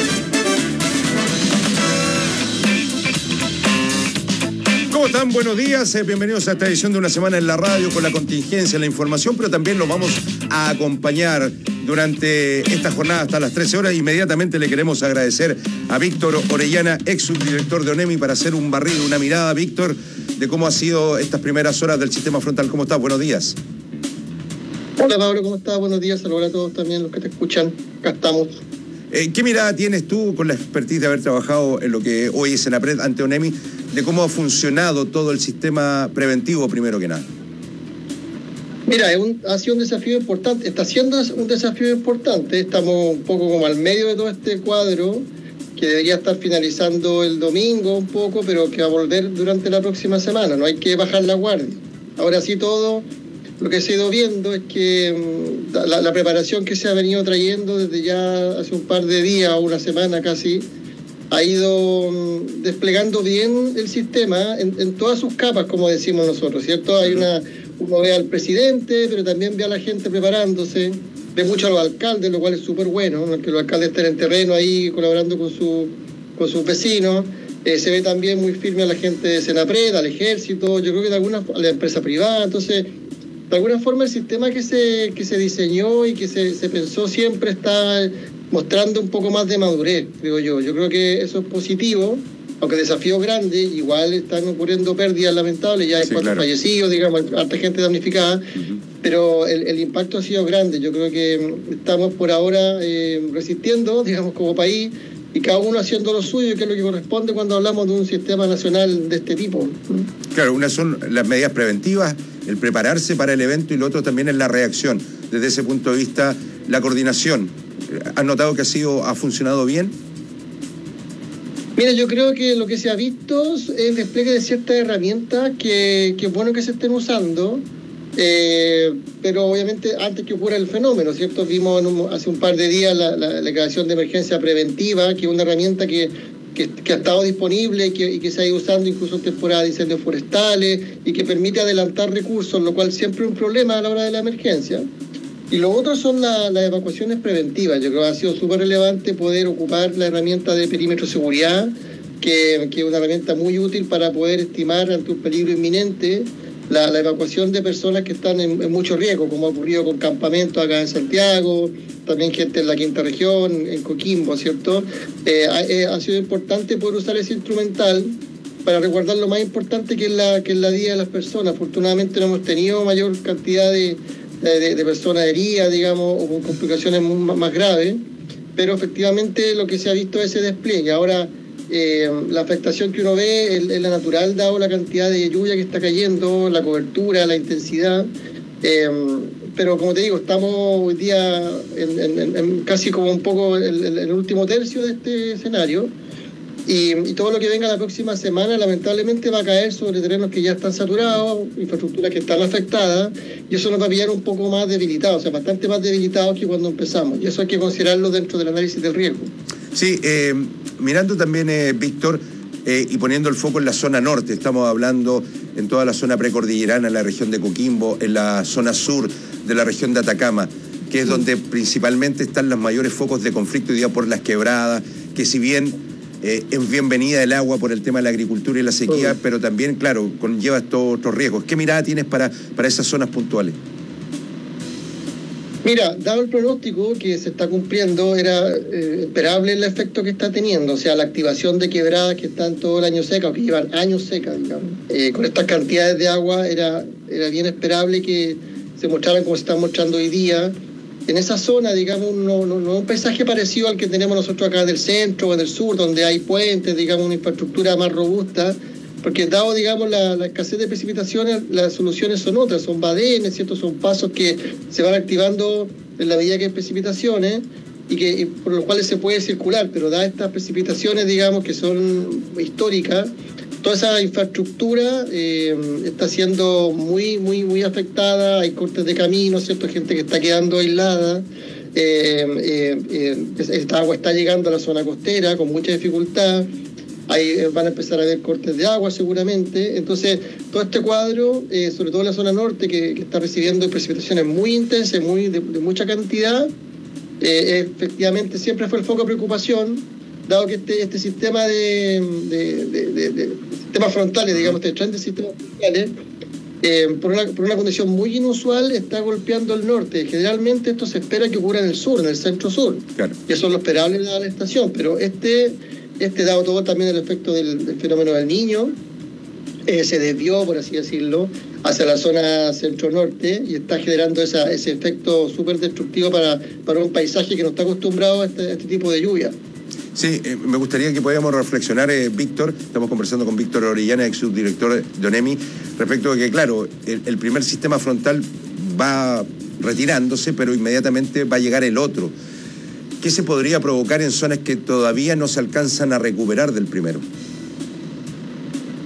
¿Cómo están? Buenos días, bienvenidos a esta edición de Una Semana en la Radio con la contingencia, la información, pero también los vamos a acompañar durante esta jornada hasta las 13 horas. Inmediatamente le queremos agradecer a Víctor Orellana, ex subdirector de ONEMI, para hacer un barrido, una mirada, Víctor, de cómo ha sido estas primeras horas del sistema frontal. ¿Cómo estás? Buenos días. Hola Pablo, ¿cómo estás? Buenos días, saludos a todos también los que te escuchan. Acá estamos. ¿Qué mirada tienes tú con la expertise de haber trabajado en lo que hoy es Senapred ante ONEMI, de cómo ha funcionado todo el sistema preventivo, primero que nada? Mira, ha sido un desafío importante, está siendo un desafío importante. Estamos un poco como al medio de todo este cuadro, que debería estar finalizando el domingo un poco, pero que va a volver durante la próxima semana. No hay que bajar la guardia. Ahora sí todo lo que se ha ido viendo es que la preparación que se ha venido trayendo desde ya hace un par de días o una semana casi, ha ido desplegando bien el sistema en todas sus capas, como decimos nosotros, ¿cierto? Uno ve al presidente, pero también ve a la gente preparándose, ve mucho a los alcaldes, lo cual es súper bueno, ¿no? Que los alcaldes estén en terreno ahí colaborando con sus vecinos. Se ve también muy firme a la gente de Senapred, al ejército, yo creo que a la empresa privada. Entonces, de alguna forma el sistema que se diseñó y que se pensó siempre está mostrando un poco más de madurez, creo yo. Yo creo que eso es positivo, aunque desafíos grandes, igual están ocurriendo pérdidas lamentables, ya hay 4 fallecidos, digamos, harta gente damnificada, pero el impacto ha sido grande. Yo creo que estamos por ahora resistiendo, digamos, como país, y cada uno haciendo lo suyo, que es lo que corresponde cuando hablamos de un sistema nacional de este tipo. Claro, una son las medidas preventivas, el prepararse para el evento, y lo otro también es la reacción. Desde ese punto de vista, la coordinación. ¿Has notado que ha funcionado bien? Mira, yo creo que lo que se ha visto es el despliegue de ciertas herramientas que es bueno que se estén usando, pero obviamente antes que ocurra el fenómeno, ¿cierto? Vimos hace un par de días la declaración de emergencia preventiva, que es una herramienta que ha estado disponible y que se ha ido usando incluso en temporada de incendios forestales y que permite adelantar recursos, lo cual siempre es un problema a la hora de la emergencia. Y lo otro son las evacuaciones preventivas. Yo creo que ha sido súper relevante poder ocupar la herramienta de perímetro de seguridad, que es una herramienta muy útil para poder estimar ante un peligro inminente la evacuación de personas que están en mucho riesgo, como ha ocurrido con campamentos acá en Santiago, también gente en la quinta región, en Coquimbo, ¿cierto? Ha sido importante poder usar ese instrumental para resguardar lo más importante que es la vida de las personas. Afortunadamente no hemos tenido mayor cantidad de personas heridas, digamos, o con complicaciones más graves, pero efectivamente lo que se ha visto es ese despliegue. Ahora, la afectación que uno ve es la natural, dado la cantidad de lluvia que está cayendo, la cobertura, la intensidad, pero como te digo, estamos hoy día en casi como un poco el último tercio de este escenario. Y todo lo que venga la próxima semana lamentablemente va a caer sobre terrenos que ya están saturados, infraestructuras que están afectadas, y eso nos va a pillar un poco más debilitados, o sea, bastante más debilitados que cuando empezamos, y eso hay que considerarlo dentro del análisis del riesgo. Sí, mirando también, Víctor, y poniendo el foco en la zona norte, estamos hablando en toda la zona precordillerana, en la región de Coquimbo, en la zona sur de la región de Atacama, que es donde principalmente están los mayores focos de conflicto hoy día por las quebradas, que si bien es bienvenida el agua por el tema de la agricultura y la sequía, pero también, claro, conlleva estos otros riesgos. ¿Qué mirada tienes para esas zonas puntuales? Mira, dado el pronóstico que se está cumpliendo, era esperable el efecto que está teniendo, o sea, la activación de quebradas que están todo el año secas, o que llevan años secas, digamos. Con estas cantidades de agua era bien esperable que se mostraran como se están mostrando hoy día. En esa zona, digamos, no un paisaje parecido al que tenemos nosotros acá del centro o del sur, donde hay puentes, digamos, una infraestructura más robusta, porque dado, digamos, la escasez de precipitaciones, las soluciones son otras, son badenes, ¿cierto? Son pasos que se van activando en la medida que hay precipitaciones y por los cuales se puede circular, pero dadas estas precipitaciones, digamos, que son históricas, toda esa infraestructura está siendo muy afectada, hay cortes de caminos, ¿cierto? Gente que está quedando aislada, esta agua está llegando a la zona costera con mucha dificultad, ahí van a empezar a haber cortes de agua seguramente. Entonces, todo este cuadro, sobre todo en la zona norte, que está recibiendo precipitaciones muy intensas, de mucha cantidad, efectivamente siempre fue el foco de preocupación, dado que este sistema de sistemas frontales, digamos, este tren de sistemas frontales, por una condición muy inusual, está golpeando el norte. Generalmente esto se espera que ocurra en el sur, en el centro-sur. Claro. Y eso es lo esperable de la estación, pero dado todo también el efecto del fenómeno del Niño, se desvió, por así decirlo, hacia la zona centro-norte y está generando ese efecto súper destructivo para un paisaje que no está acostumbrado a este tipo de lluvia. Sí, me gustaría que podamos reflexionar, Víctor, estamos conversando con Víctor Orellana, ex subdirector de ONEMI, respecto a que, claro, el primer sistema frontal va retirándose, pero inmediatamente va a llegar el otro. ¿Qué se podría provocar en zonas que todavía no se alcanzan a recuperar del primero?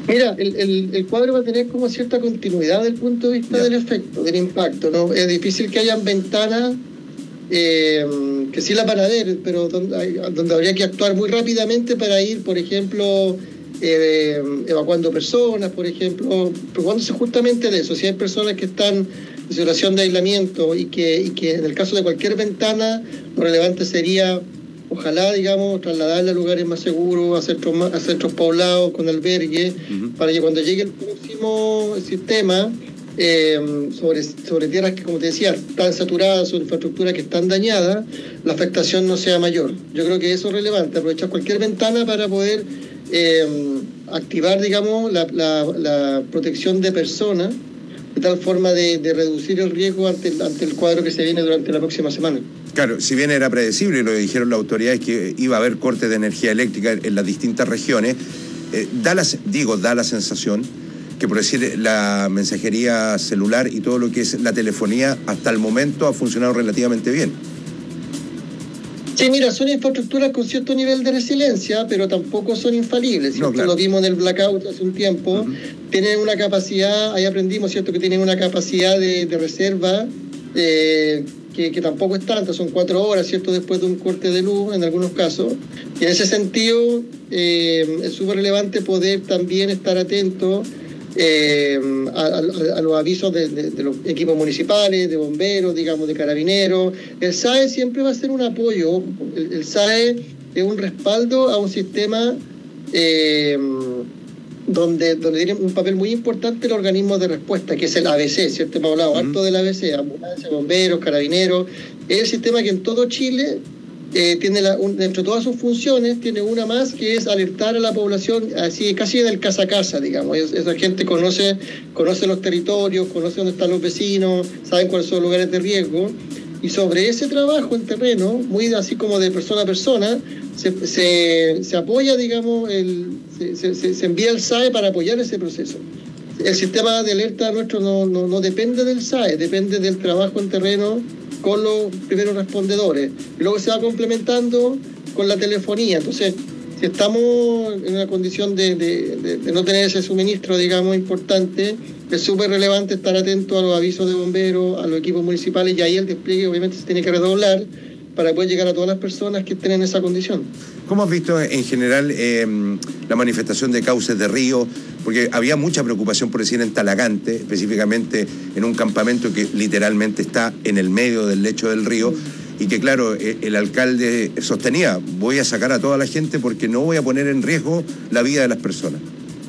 Mira, el cuadro va a tener como cierta continuidad desde el punto de vista del efecto, del impacto, ¿no? Es difícil que hayan ventanas que sí las van a ver, pero donde habría que actuar muy rápidamente para ir, por ejemplo, evacuando personas, por ejemplo, preocupándose justamente de eso. Si hay personas que están en situación de aislamiento y que en el caso de cualquier ventana, lo relevante sería, ojalá, digamos, trasladarla a lugares más seguros, a centros poblados con albergue, para que cuando llegue el próximo sistema, sobre tierras que, como te decía, están saturadas, sobre infraestructuras que están dañadas, la afectación no sea mayor. Yo creo que eso es relevante, aprovechar cualquier ventana para poder activar, digamos, la protección de personas, de tal forma de reducir el riesgo ante el cuadro que se viene durante la próxima semana. Claro, si bien era predecible, lo que dijeron las autoridades, que iba a haber cortes de energía eléctrica en las distintas regiones, da la sensación que, por decir, la mensajería celular y todo lo que es la telefonía, hasta el momento ha funcionado relativamente bien. Sí, mira, son infraestructuras con cierto nivel de resiliencia, pero tampoco son infalibles, ¿cierto? No, claro. Lo vimos en el blackout hace un tiempo. Tienen una capacidad, ahí aprendimos, ¿cierto?, que tienen una capacidad de reserva que tampoco es tanta, son 4 horas, ¿cierto?, después de un corte de luz en algunos casos. Y en ese sentido es súper relevante poder también estar atento a los avisos de los equipos municipales, de bomberos, digamos, de carabineros. El SAE siempre va a ser un apoyo. El SAE es un respaldo a un sistema donde tienen un papel muy importante el organismo de respuesta, que es el ABC, ¿cierto? Hemos hablado harto del ABC, ambulancia, bomberos, carabineros. Es el sistema que en todo Chile tiene dentro de todas sus funciones, tiene una más, que es alertar a la población, así casi del casa a casa, digamos. Esa gente conoce los territorios, conoce dónde están los vecinos, saben cuáles son los lugares de riesgo, y sobre ese trabajo en terreno, muy así como de persona a persona, se apoya, digamos, se envía el SAE para apoyar ese proceso. El sistema de alerta nuestro no depende del SAE, depende del trabajo en terreno con los primeros respondedores. Y luego se va complementando con la telefonía. Entonces, si estamos en una condición de no tener ese suministro, digamos, importante, es súper relevante estar atento a los avisos de bomberos, a los equipos municipales, y ahí el despliegue obviamente se tiene que redoblar para poder llegar a todas las personas que estén en esa condición. ¿Cómo has visto en general la manifestación de cauces de río? Porque había mucha preocupación, por decir, en Talagante, específicamente en un campamento que literalmente está en el medio del lecho del río, y que, claro, el alcalde sostenía: voy a sacar a toda la gente porque no voy a poner en riesgo la vida de las personas.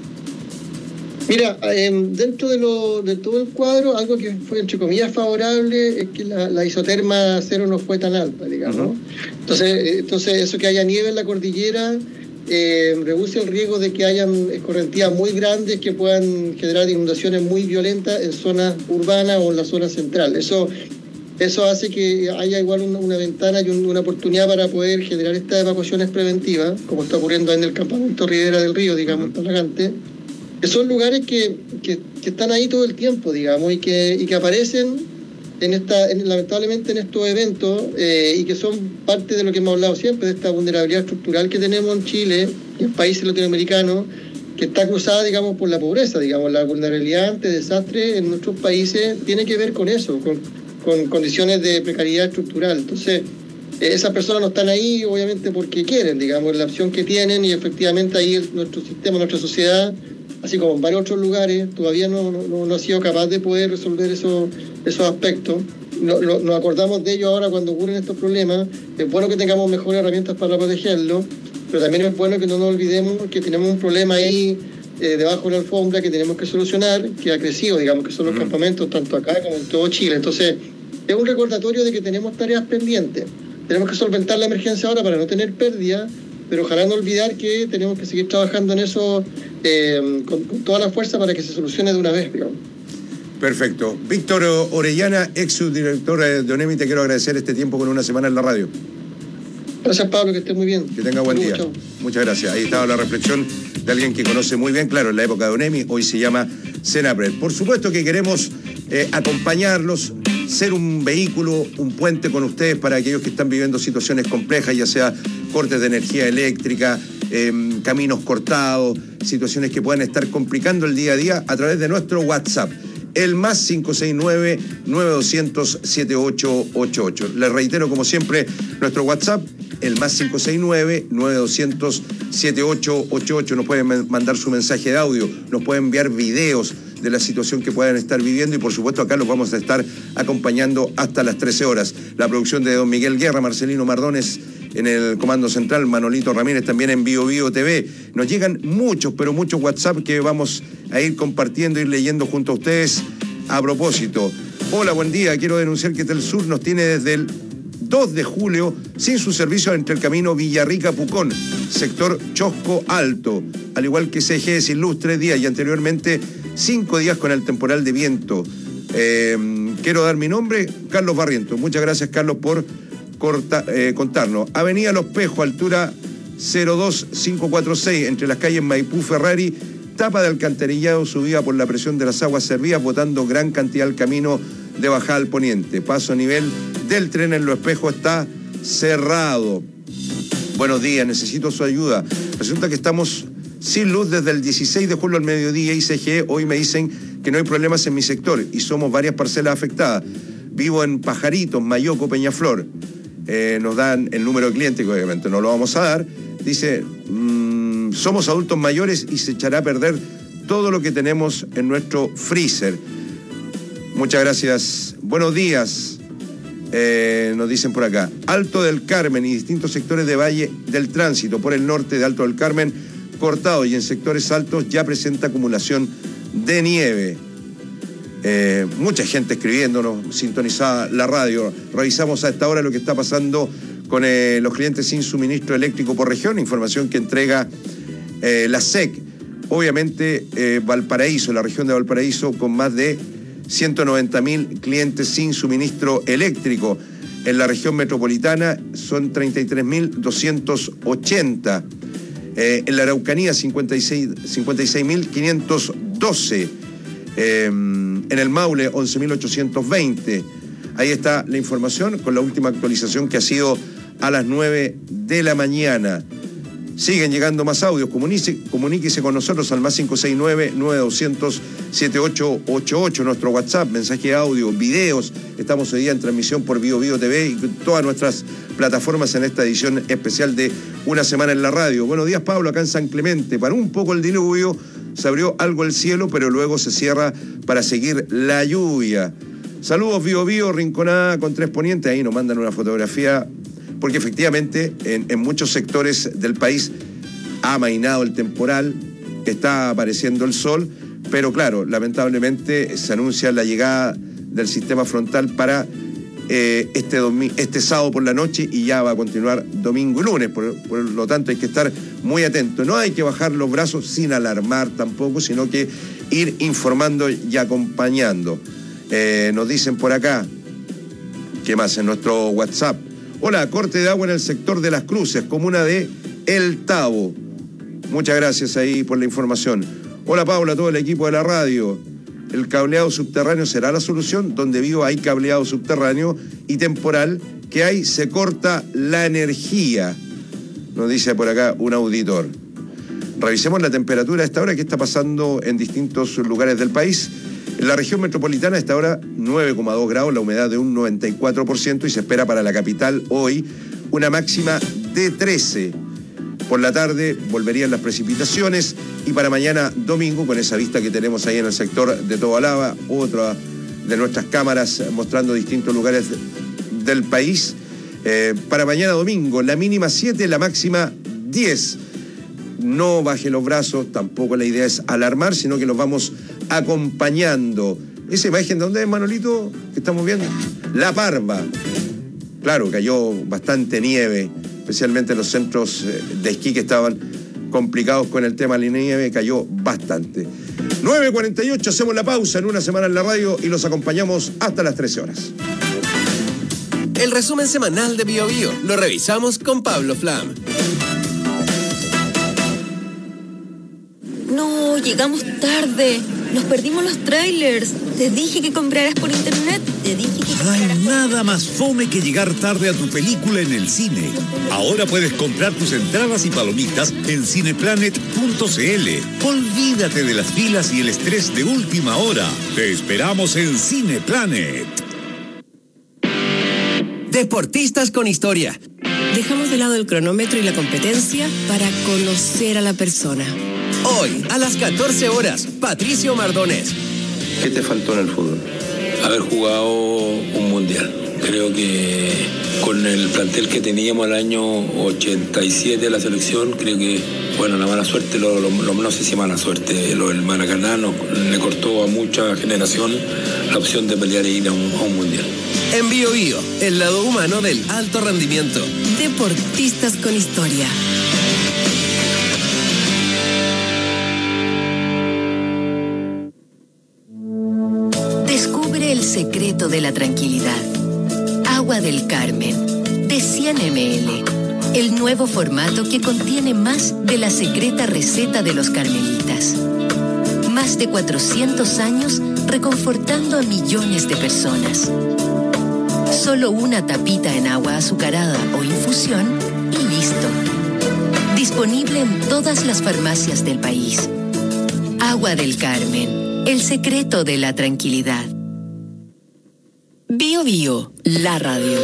Mira, dentro de todo el cuadro, algo que fue, entre comillas, favorable es que la isoterma cero no fue tan alta, digamos. Entonces, eso que haya nieve en la cordillera reduce el riesgo de que hayan escorrentías muy grandes que puedan generar inundaciones muy violentas en zonas urbanas o en la zona central. Eso hace que haya igual una ventana y una oportunidad para poder generar estas evacuaciones preventivas, como está ocurriendo en el campamento Ribera del Río, digamos, en Talagante, que son lugares que están ahí todo el tiempo, digamos, y que aparecen lamentablemente en estos eventos, y que son parte de lo que hemos hablado siempre, de esta vulnerabilidad estructural que tenemos en Chile y en países latinoamericanos, que está cruzada, digamos, por la pobreza, digamos. La vulnerabilidad ante desastres en nuestros países tiene que ver con eso, con condiciones de precariedad estructural. Entonces, esas personas no están ahí obviamente porque quieren, digamos, la opción que tienen, y efectivamente ahí nuestro sistema, nuestra sociedad, así como en varios otros lugares, todavía no ha sido capaz de poder resolver esos aspectos. Nos acordamos de ello ahora cuando ocurren estos problemas. Es bueno que tengamos mejores herramientas para protegerlo, pero también es bueno que no nos olvidemos que tenemos un problema ahí debajo de la alfombra que tenemos que solucionar, que ha crecido, digamos, que son los campamentos tanto acá como en todo Chile. Entonces, es un recordatorio de que tenemos tareas pendientes. Tenemos que solventar la emergencia ahora para no tener pérdida, pero ojalá no olvidar que tenemos que seguir trabajando en eso con toda la fuerza para que se solucione de una vez, digamos. Perfecto. Víctor Orellana, ex subdirector de ONEMI, te quiero agradecer este tiempo con Una Semana en la Radio. Gracias, Pablo, que estés muy bien. Que tenga buen día. Chau. Muchas gracias. Ahí estaba la reflexión de alguien que conoce muy bien, claro, en la época de ONEMI, hoy se llama Senapred. Por supuesto que queremos acompañarlos, ser un vehículo, un puente con ustedes para aquellos que están viviendo situaciones complejas, ya sea cortes de energía eléctrica, caminos cortados, situaciones que puedan estar complicando el día a día a través de nuestro WhatsApp. El más 569-9200-7888. Les reitero, como siempre, nuestro WhatsApp, el más 569-9200-7888. Nos pueden mandar su mensaje de audio, nos pueden enviar videos de la situación que puedan estar viviendo y por supuesto acá los vamos a estar acompañando hasta las 13 horas. La producción de don Miguel Guerra, Marcelino Mardones en el comando central, Manolito Ramírez también en Bio Bio TV. Nos llegan muchos, pero muchos WhatsApp que vamos a ir compartiendo, ir leyendo junto a ustedes. A propósito, hola, buen día, quiero denunciar que Telsur nos tiene desde el 2 de julio sin su servicio entre el camino Villarrica-Pucón, sector Chosco Alto, al igual que CG sin luz 3 días y anteriormente 5 días con el temporal de viento. Quiero dar mi nombre, Carlos Barrientos. Muchas gracias, Carlos, por contarnos. Avenida Los Pejos, altura 02546, entre las calles Maipú, Ferrari, tapa de alcantarillado subida por la presión de las aguas servidas, botando gran cantidad al camino de bajada al poniente. Paso a nivel del tren en Los Espejos está cerrado. Buenos días, necesito su ayuda. Resulta que estamos sin luz desde el 16 de julio al mediodía y CGE hoy me dicen que no hay problemas en mi sector y somos varias parcelas afectadas. Vivo en Pajaritos, Mayoco, Peñaflor. Nos dan el número de cliente, que obviamente no lo vamos a dar. Dice, somos adultos mayores y se echará a perder todo lo que tenemos en nuestro freezer. Muchas gracias. Buenos días. Nos dicen por acá. Alto del Carmen y distintos sectores de Valle del Tránsito por el norte de Alto del Carmen cortado y en sectores altos ya presenta acumulación de nieve. Mucha gente escribiéndonos, sintonizada la radio. Revisamos a esta hora lo que está pasando con los clientes sin suministro eléctrico por región, información que entrega la SEC. Obviamente Valparaíso, la región de Valparaíso, con más de 190.000 clientes sin suministro eléctrico. En la región metropolitana son 33.280. En la Araucanía 56.512. En el Maule 11.820. Ahí está la información con la última actualización que ha sido a las 9 de la mañana. Siguen llegando más audios. Comuníquese con nosotros al más 569-9200-7888. Nuestro WhatsApp, mensaje de audio, videos. Estamos hoy día en transmisión por Bio Bio TV y todas nuestras plataformas en esta edición especial de Una Semana en la Radio. Buenos días, Pablo, acá en San Clemente. Paró un poco el diluvio, se abrió algo el cielo, pero luego se cierra para seguir la lluvia. Saludos, Bio Bio, Rinconada con 3 Poniente. Ahí nos mandan una fotografía, porque efectivamente en muchos sectores del país ha amainado el temporal, está apareciendo el sol, pero claro, lamentablemente se anuncia la llegada del sistema frontal para este sábado por la noche y ya va a continuar domingo y lunes, por lo tanto hay que estar muy atento. No hay que bajar los brazos sin alarmar tampoco, sino que ir informando y acompañando. Nos dicen por acá, ¿qué más? En nuestro WhatsApp. Hola, corte de agua en el sector de Las Cruces, comuna de El Tabo. Muchas gracias ahí por la información. Hola, Paula, todo el equipo de la radio. El cableado subterráneo será la solución. Donde vivo hay cableado subterráneo y temporal que hay, se corta la energía. Nos dice por acá un auditor. Revisemos la temperatura a esta hora, que está pasando en distintos lugares del país. En la región metropolitana a esta hora 9,2 grados, la humedad de un 94% y se espera para la capital hoy una máxima de 13. Por la tarde volverían las precipitaciones y para mañana domingo, con esa vista que tenemos ahí en el sector de Tobalaba, otra de nuestras cámaras mostrando distintos lugares del país, para mañana domingo la mínima 7, la máxima 10. No baje los brazos, tampoco la idea es alarmar, sino que los vamos acompañando. Esa imagen, ¿de dónde es, Manolito, que estamos viendo? La Parva. Claro, cayó bastante nieve, especialmente en los centros de esquí que estaban complicados con el tema de la nieve, cayó bastante. 9:48, hacemos la pausa en Una Semana en la Radio y los acompañamos hasta las 13 horas. El resumen semanal de Bio Bio lo revisamos con Pablo Flam. No, llegamos tarde. Nos perdimos los trailers. Te dije que compraras por internet. Te dije que No hay nada más fome que llegar tarde a tu película en el cine. Ahora puedes comprar tus entradas y palomitas en cineplanet.cl. Olvídate de las filas y el estrés de última hora. Te esperamos en Cineplanet. Deportistas con historia. Dejamos de lado el cronómetro y la competencia para conocer a la persona. Hoy, a las 14 horas, Patricio Mardones. ¿Qué te faltó en el fútbol? Haber jugado un mundial. Creo que con el plantel que teníamos el año 87 de la selección, creo que, bueno, la mala suerte, no sé si mala suerte, el Maracaná le cortó a mucha generación la opción de pelear e ir a un mundial. En Bio Bio, el lado humano del alto rendimiento. Deportistas con historia. Descubre el secreto de la tranquilidad. Agua del Carmen, de 100 ml. El nuevo formato que contiene más de la secreta receta de los carmelitas. Más de 400 años reconfortando a millones de personas. Solo una tapita en agua azucarada o infusión y listo. Disponible en todas las farmacias del país. Agua del Carmen, el secreto de la tranquilidad. Bio Bio, la radio.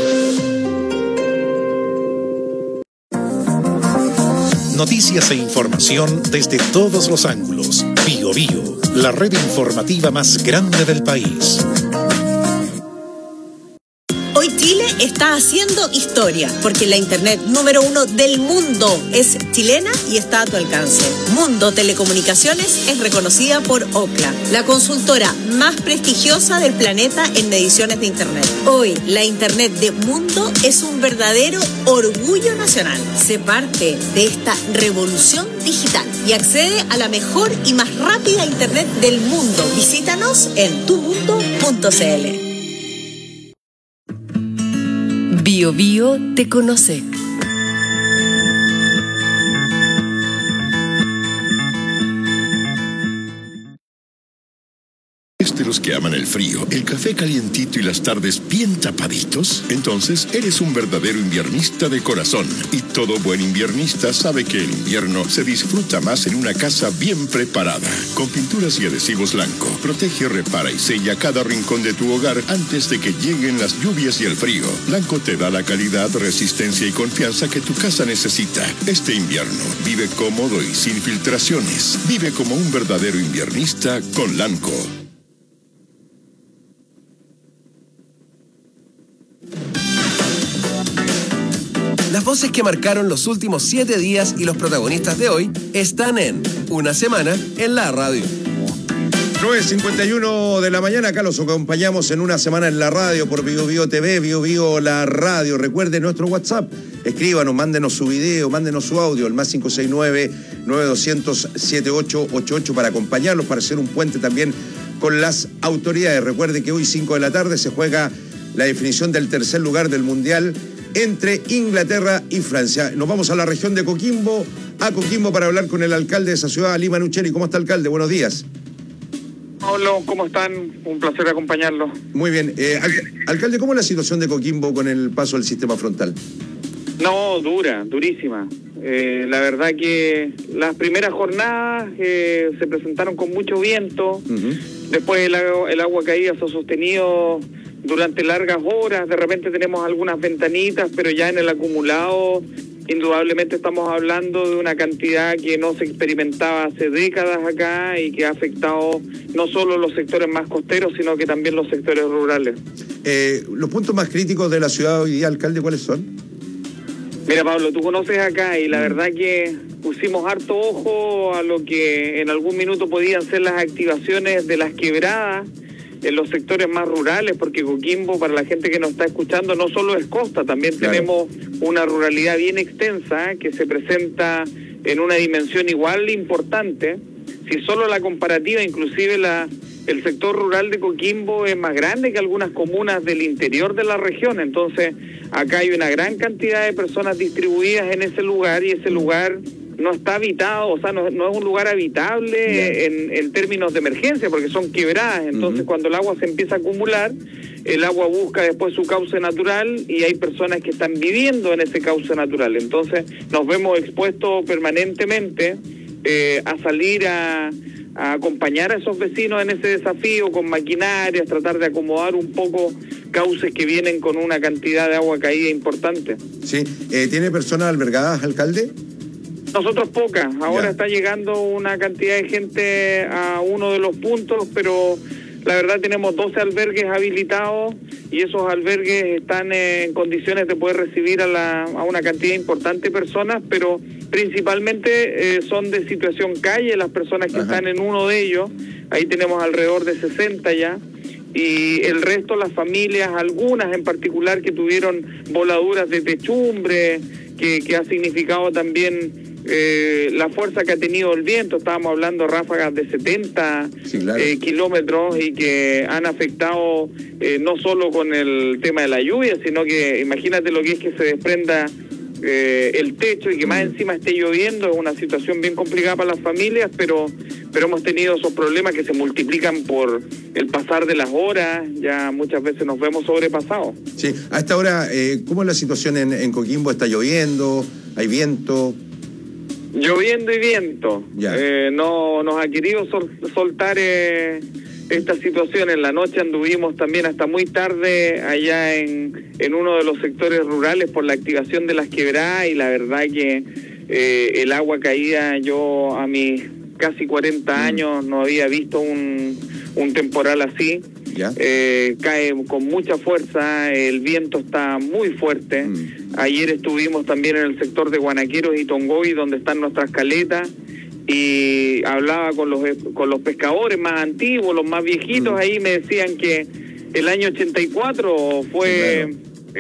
Noticias e información desde todos los ángulos. Bio Bio, la red informativa más grande del país. Hoy Chile está haciendo historia, porque la internet número 1 del mundo es chilena y está a tu alcance. Mundo Telecomunicaciones es reconocida por Ookla, la consultora más prestigiosa del planeta en mediciones de internet. Hoy, la internet de Mundo es un verdadero orgullo nacional. Sé parte de esta revolución digital y accede a la mejor y más rápida internet del mundo. Visítanos en tumundo.cl. Bio Bio te conoce. ¿Eres de los que aman el frío, el café calientito y las tardes bien tapaditos? Entonces eres un verdadero inviernista de corazón. Y todo buen inviernista sabe que el invierno se disfruta más en una casa bien preparada. Con pinturas y adhesivos Lanco, protege, repara y sella cada rincón de tu hogar antes de que lleguen las lluvias y el frío. Lanco te da la calidad, resistencia y confianza que tu casa necesita. Este invierno, vive cómodo y sin filtraciones. Vive como un verdadero inviernista con Lanco. Las voces que marcaron los últimos 7 días y los protagonistas de hoy están en Una Semana en la Radio. 9:51 de la mañana, acá los acompañamos en Una Semana en la Radio por Bio Bio TV, Bio Bio la radio. Recuerden nuestro WhatsApp, escríbanos, mándenos su video, mándenos su audio, el más 569-9200-7888 para acompañarlos, para hacer un puente también con las autoridades. Recuerden que hoy 5 de la tarde se juega la definición del tercer lugar del Mundial entre Inglaterra y Francia. Nos vamos a la región de Coquimbo, para hablar con el alcalde de esa ciudad, Ali Manucheri. ¿Cómo está, alcalde? Buenos días. Hola, ¿cómo están? Un placer acompañarlos. Muy bien. Alcalde, ¿cómo es la situación de Coquimbo con el paso del sistema frontal? No, durísima. La verdad que las primeras jornadas se presentaron con mucho viento. Después el agua caída se ha sostenido durante largas horas. De repente tenemos algunas ventanitas, pero ya en el acumulado indudablemente estamos hablando de una cantidad que no se experimentaba hace décadas acá y que ha afectado no solo los sectores más costeros, sino que también los sectores rurales. ¿Los puntos más críticos de la ciudad hoy día, alcalde, cuáles son? Mira, Pablo, tú conoces acá y la verdad que pusimos harto ojo a lo que en algún minuto podían ser las activaciones de las quebradas en los sectores más rurales, porque Coquimbo, para la gente que nos está escuchando, no solo es costa, también tenemos una ruralidad bien extensa que se presenta en una dimensión igual importante. Si solo la comparativa, inclusive el sector rural de Coquimbo es más grande que algunas comunas del interior de la región, entonces acá hay una gran cantidad de personas distribuidas en ese lugar y ese lugar no está habitado, o sea, no es un lugar habitable en términos de emergencia, porque son quebradas. Entonces, cuando el agua se empieza a acumular, el agua busca después su cauce natural y hay personas que están viviendo en ese cauce natural. Entonces, nos vemos expuestos permanentemente a salir a acompañar a esos vecinos en ese desafío con maquinarias, tratar de acomodar un poco cauces que vienen con una cantidad de agua caída importante. Sí, ¿tiene personas albergadas, alcalde? Nosotros pocas, ahora está llegando una cantidad de gente a uno de los puntos, pero la verdad tenemos 12 albergues habilitados y esos albergues están en condiciones de poder recibir a una cantidad importante de personas, pero principalmente son de situación calle, las personas que están en uno de ellos, ahí tenemos alrededor de 60 ya, y el resto, las familias, algunas en particular que tuvieron voladuras de techumbre, que ha significado también la fuerza que ha tenido el viento. Estábamos hablando de ráfagas de 70 kilómetros y que han afectado no solo con el tema de la lluvia, sino que imagínate lo que es que se desprenda el techo y que más encima esté lloviendo. Es una situación bien complicada para las familias, pero hemos tenido esos problemas que se multiplican por el pasar de las horas. Ya muchas veces nos vemos sobrepasados. Sí, a esta hora, ¿cómo es la situación en Coquimbo? ¿Está lloviendo? ¿Hay viento? Lloviendo y viento. No nos ha querido soltar esta situación. En la noche anduvimos también hasta muy tarde allá en uno de los sectores rurales por la activación de las quebradas, y la verdad que el agua caída, yo a mis casi 40 años no había visto un temporal así. Cae con mucha fuerza, el viento está muy fuerte. Ayer estuvimos también en el sector de Guanaqueros y Tongoy, donde están nuestras caletas, y hablaba con los pescadores más antiguos, los más viejitos. Ahí me decían que el año 84 fue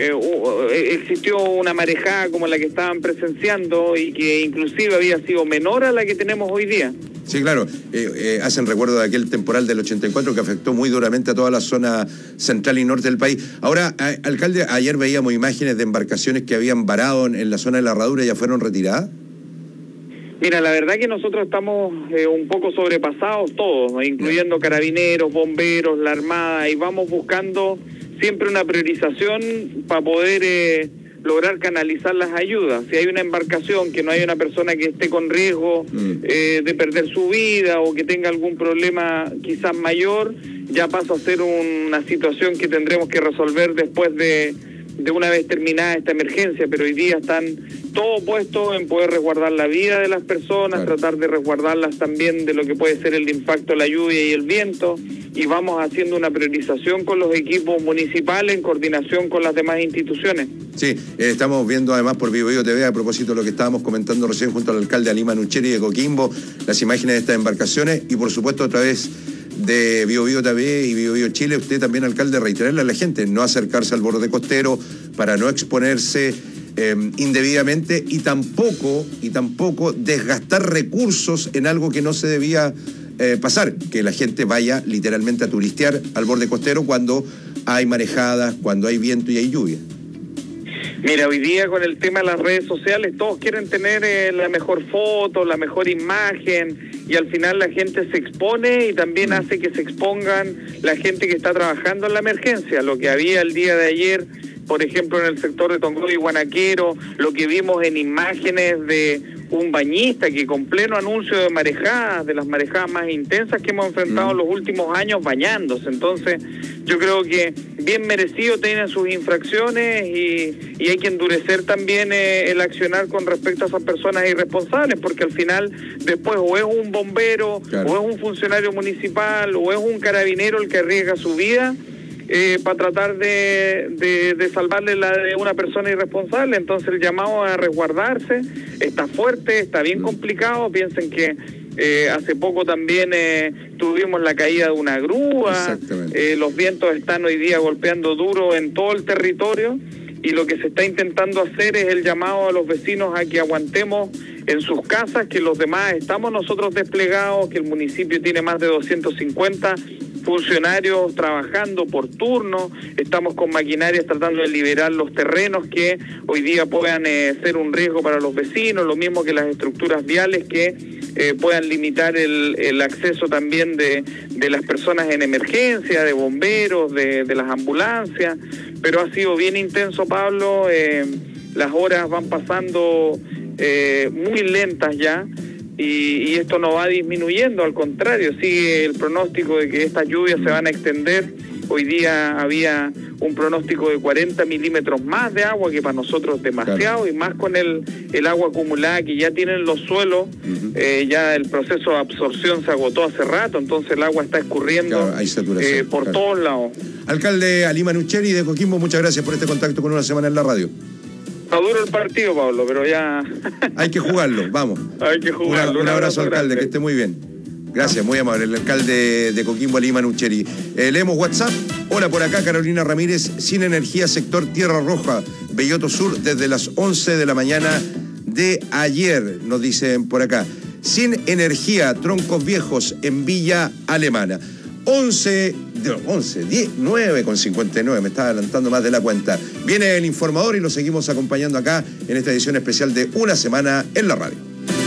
existió una marejada como la que estaban presenciando y que inclusive había sido menor a la que tenemos hoy día. Sí, claro, hacen recuerdo de aquel temporal del 84 que afectó muy duramente a toda la zona central y norte del país. Ahora, alcalde, ayer veíamos imágenes de embarcaciones que habían varado en la zona de la Herradura y ya fueron retiradas. Mira, la verdad que nosotros estamos un poco sobrepasados todos, incluyendo carabineros, bomberos, la Armada, y vamos buscando siempre una priorización para poder lograr canalizar las ayudas. Si hay una embarcación que no hay una persona que esté con riesgo de perder su vida o que tenga algún problema quizás mayor, ya pasa a ser una situación que tendremos que resolver después de una vez terminada esta emergencia, pero hoy día están todo puesto en poder resguardar la vida de las personas, tratar de resguardarlas también de lo que puede ser el impacto de la lluvia y el viento, y vamos haciendo una priorización con los equipos municipales en coordinación con las demás instituciones. Sí, estamos viendo además por Bio Bio TV, a propósito de lo que estábamos comentando recién junto al alcalde Alima Nucheri de Coquimbo, las imágenes de estas embarcaciones, y por supuesto otra vez de Bio Bio TV y Bio Bio Chile, usted también, alcalde, reiterarle a la gente no acercarse al borde costero para no exponerse indebidamente y tampoco desgastar recursos en algo que no se debía pasar, que la gente vaya literalmente a turistear al borde costero cuando hay marejadas, cuando hay viento y hay lluvia. Mira, hoy día con el tema de las redes sociales todos quieren tener la mejor foto, la mejor imagen, y al final la gente se expone y también hace que se expongan la gente que está trabajando en la emergencia. Lo que había el día de ayer, por ejemplo, en el sector de Tongoy y Guanaquero, lo que vimos en imágenes de un bañista que con pleno anuncio de marejadas, de las marejadas más intensas que hemos enfrentado en los últimos años, bañándose. Entonces, yo creo que bien merecido tienen sus infracciones y hay que endurecer también el accionar con respecto a esas personas irresponsables, porque al final después o es un bombero, o es un funcionario municipal, o es un carabinero el que arriesga su vida para tratar de salvarle la de una persona irresponsable. Entonces el llamado a resguardarse está fuerte, está bien complicado. Piensen que hace poco también tuvimos la caída de una grúa, los vientos están hoy día golpeando duro en todo el territorio, y lo que se está intentando hacer es el llamado a los vecinos a que aguantemos en sus casas, que los demás estamos nosotros desplegados, que el municipio tiene más de 250 funcionarios trabajando por turno, estamos con maquinarias tratando de liberar los terrenos que hoy día puedan ser un riesgo para los vecinos, lo mismo que las estructuras viales que puedan limitar el acceso también de las personas en emergencia, de bomberos, de las ambulancias, pero ha sido bien intenso, Pablo, las horas van pasando muy lentas ya, y esto no va disminuyendo, al contrario, sigue el pronóstico de que estas lluvias se van a extender. Hoy día había un pronóstico de 40 milímetros más de agua, que para nosotros es demasiado, claro. Y más con el agua acumulada que ya tienen los suelos, ya el proceso de absorción se agotó hace rato, entonces el agua está escurriendo, claro, hay saturación, por todos lados. Alcalde Ali Manucheri de Coquimbo, muchas gracias por este contacto con Una Semana en la Radio. Está duro el partido, Pablo, pero ya... Hay que jugarlo, vamos. Hay que jugarlo. Un abrazo, alcalde, grande. Que esté muy bien. Gracias, muy amable. El alcalde de Coquimbo, Ali Manucheri. Leemos WhatsApp. Hola, por acá, Carolina Ramírez. Sin energía, sector Tierra Roja, Belloto Sur, desde las 11 de la mañana de ayer, nos dicen por acá. Sin energía, Troncos Viejos, en Villa Alemana. 9:59, me estaba adelantando más de la cuenta. Viene el informador y lo seguimos acompañando acá en esta edición especial de Una Semana en la Radio.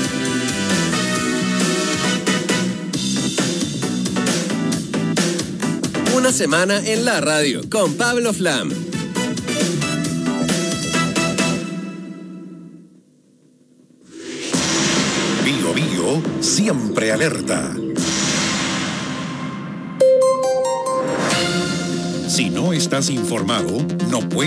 Una Semana en la Radio con Pablo Flam. Bio Bio siempre alerta. Si no estás informado, no puedes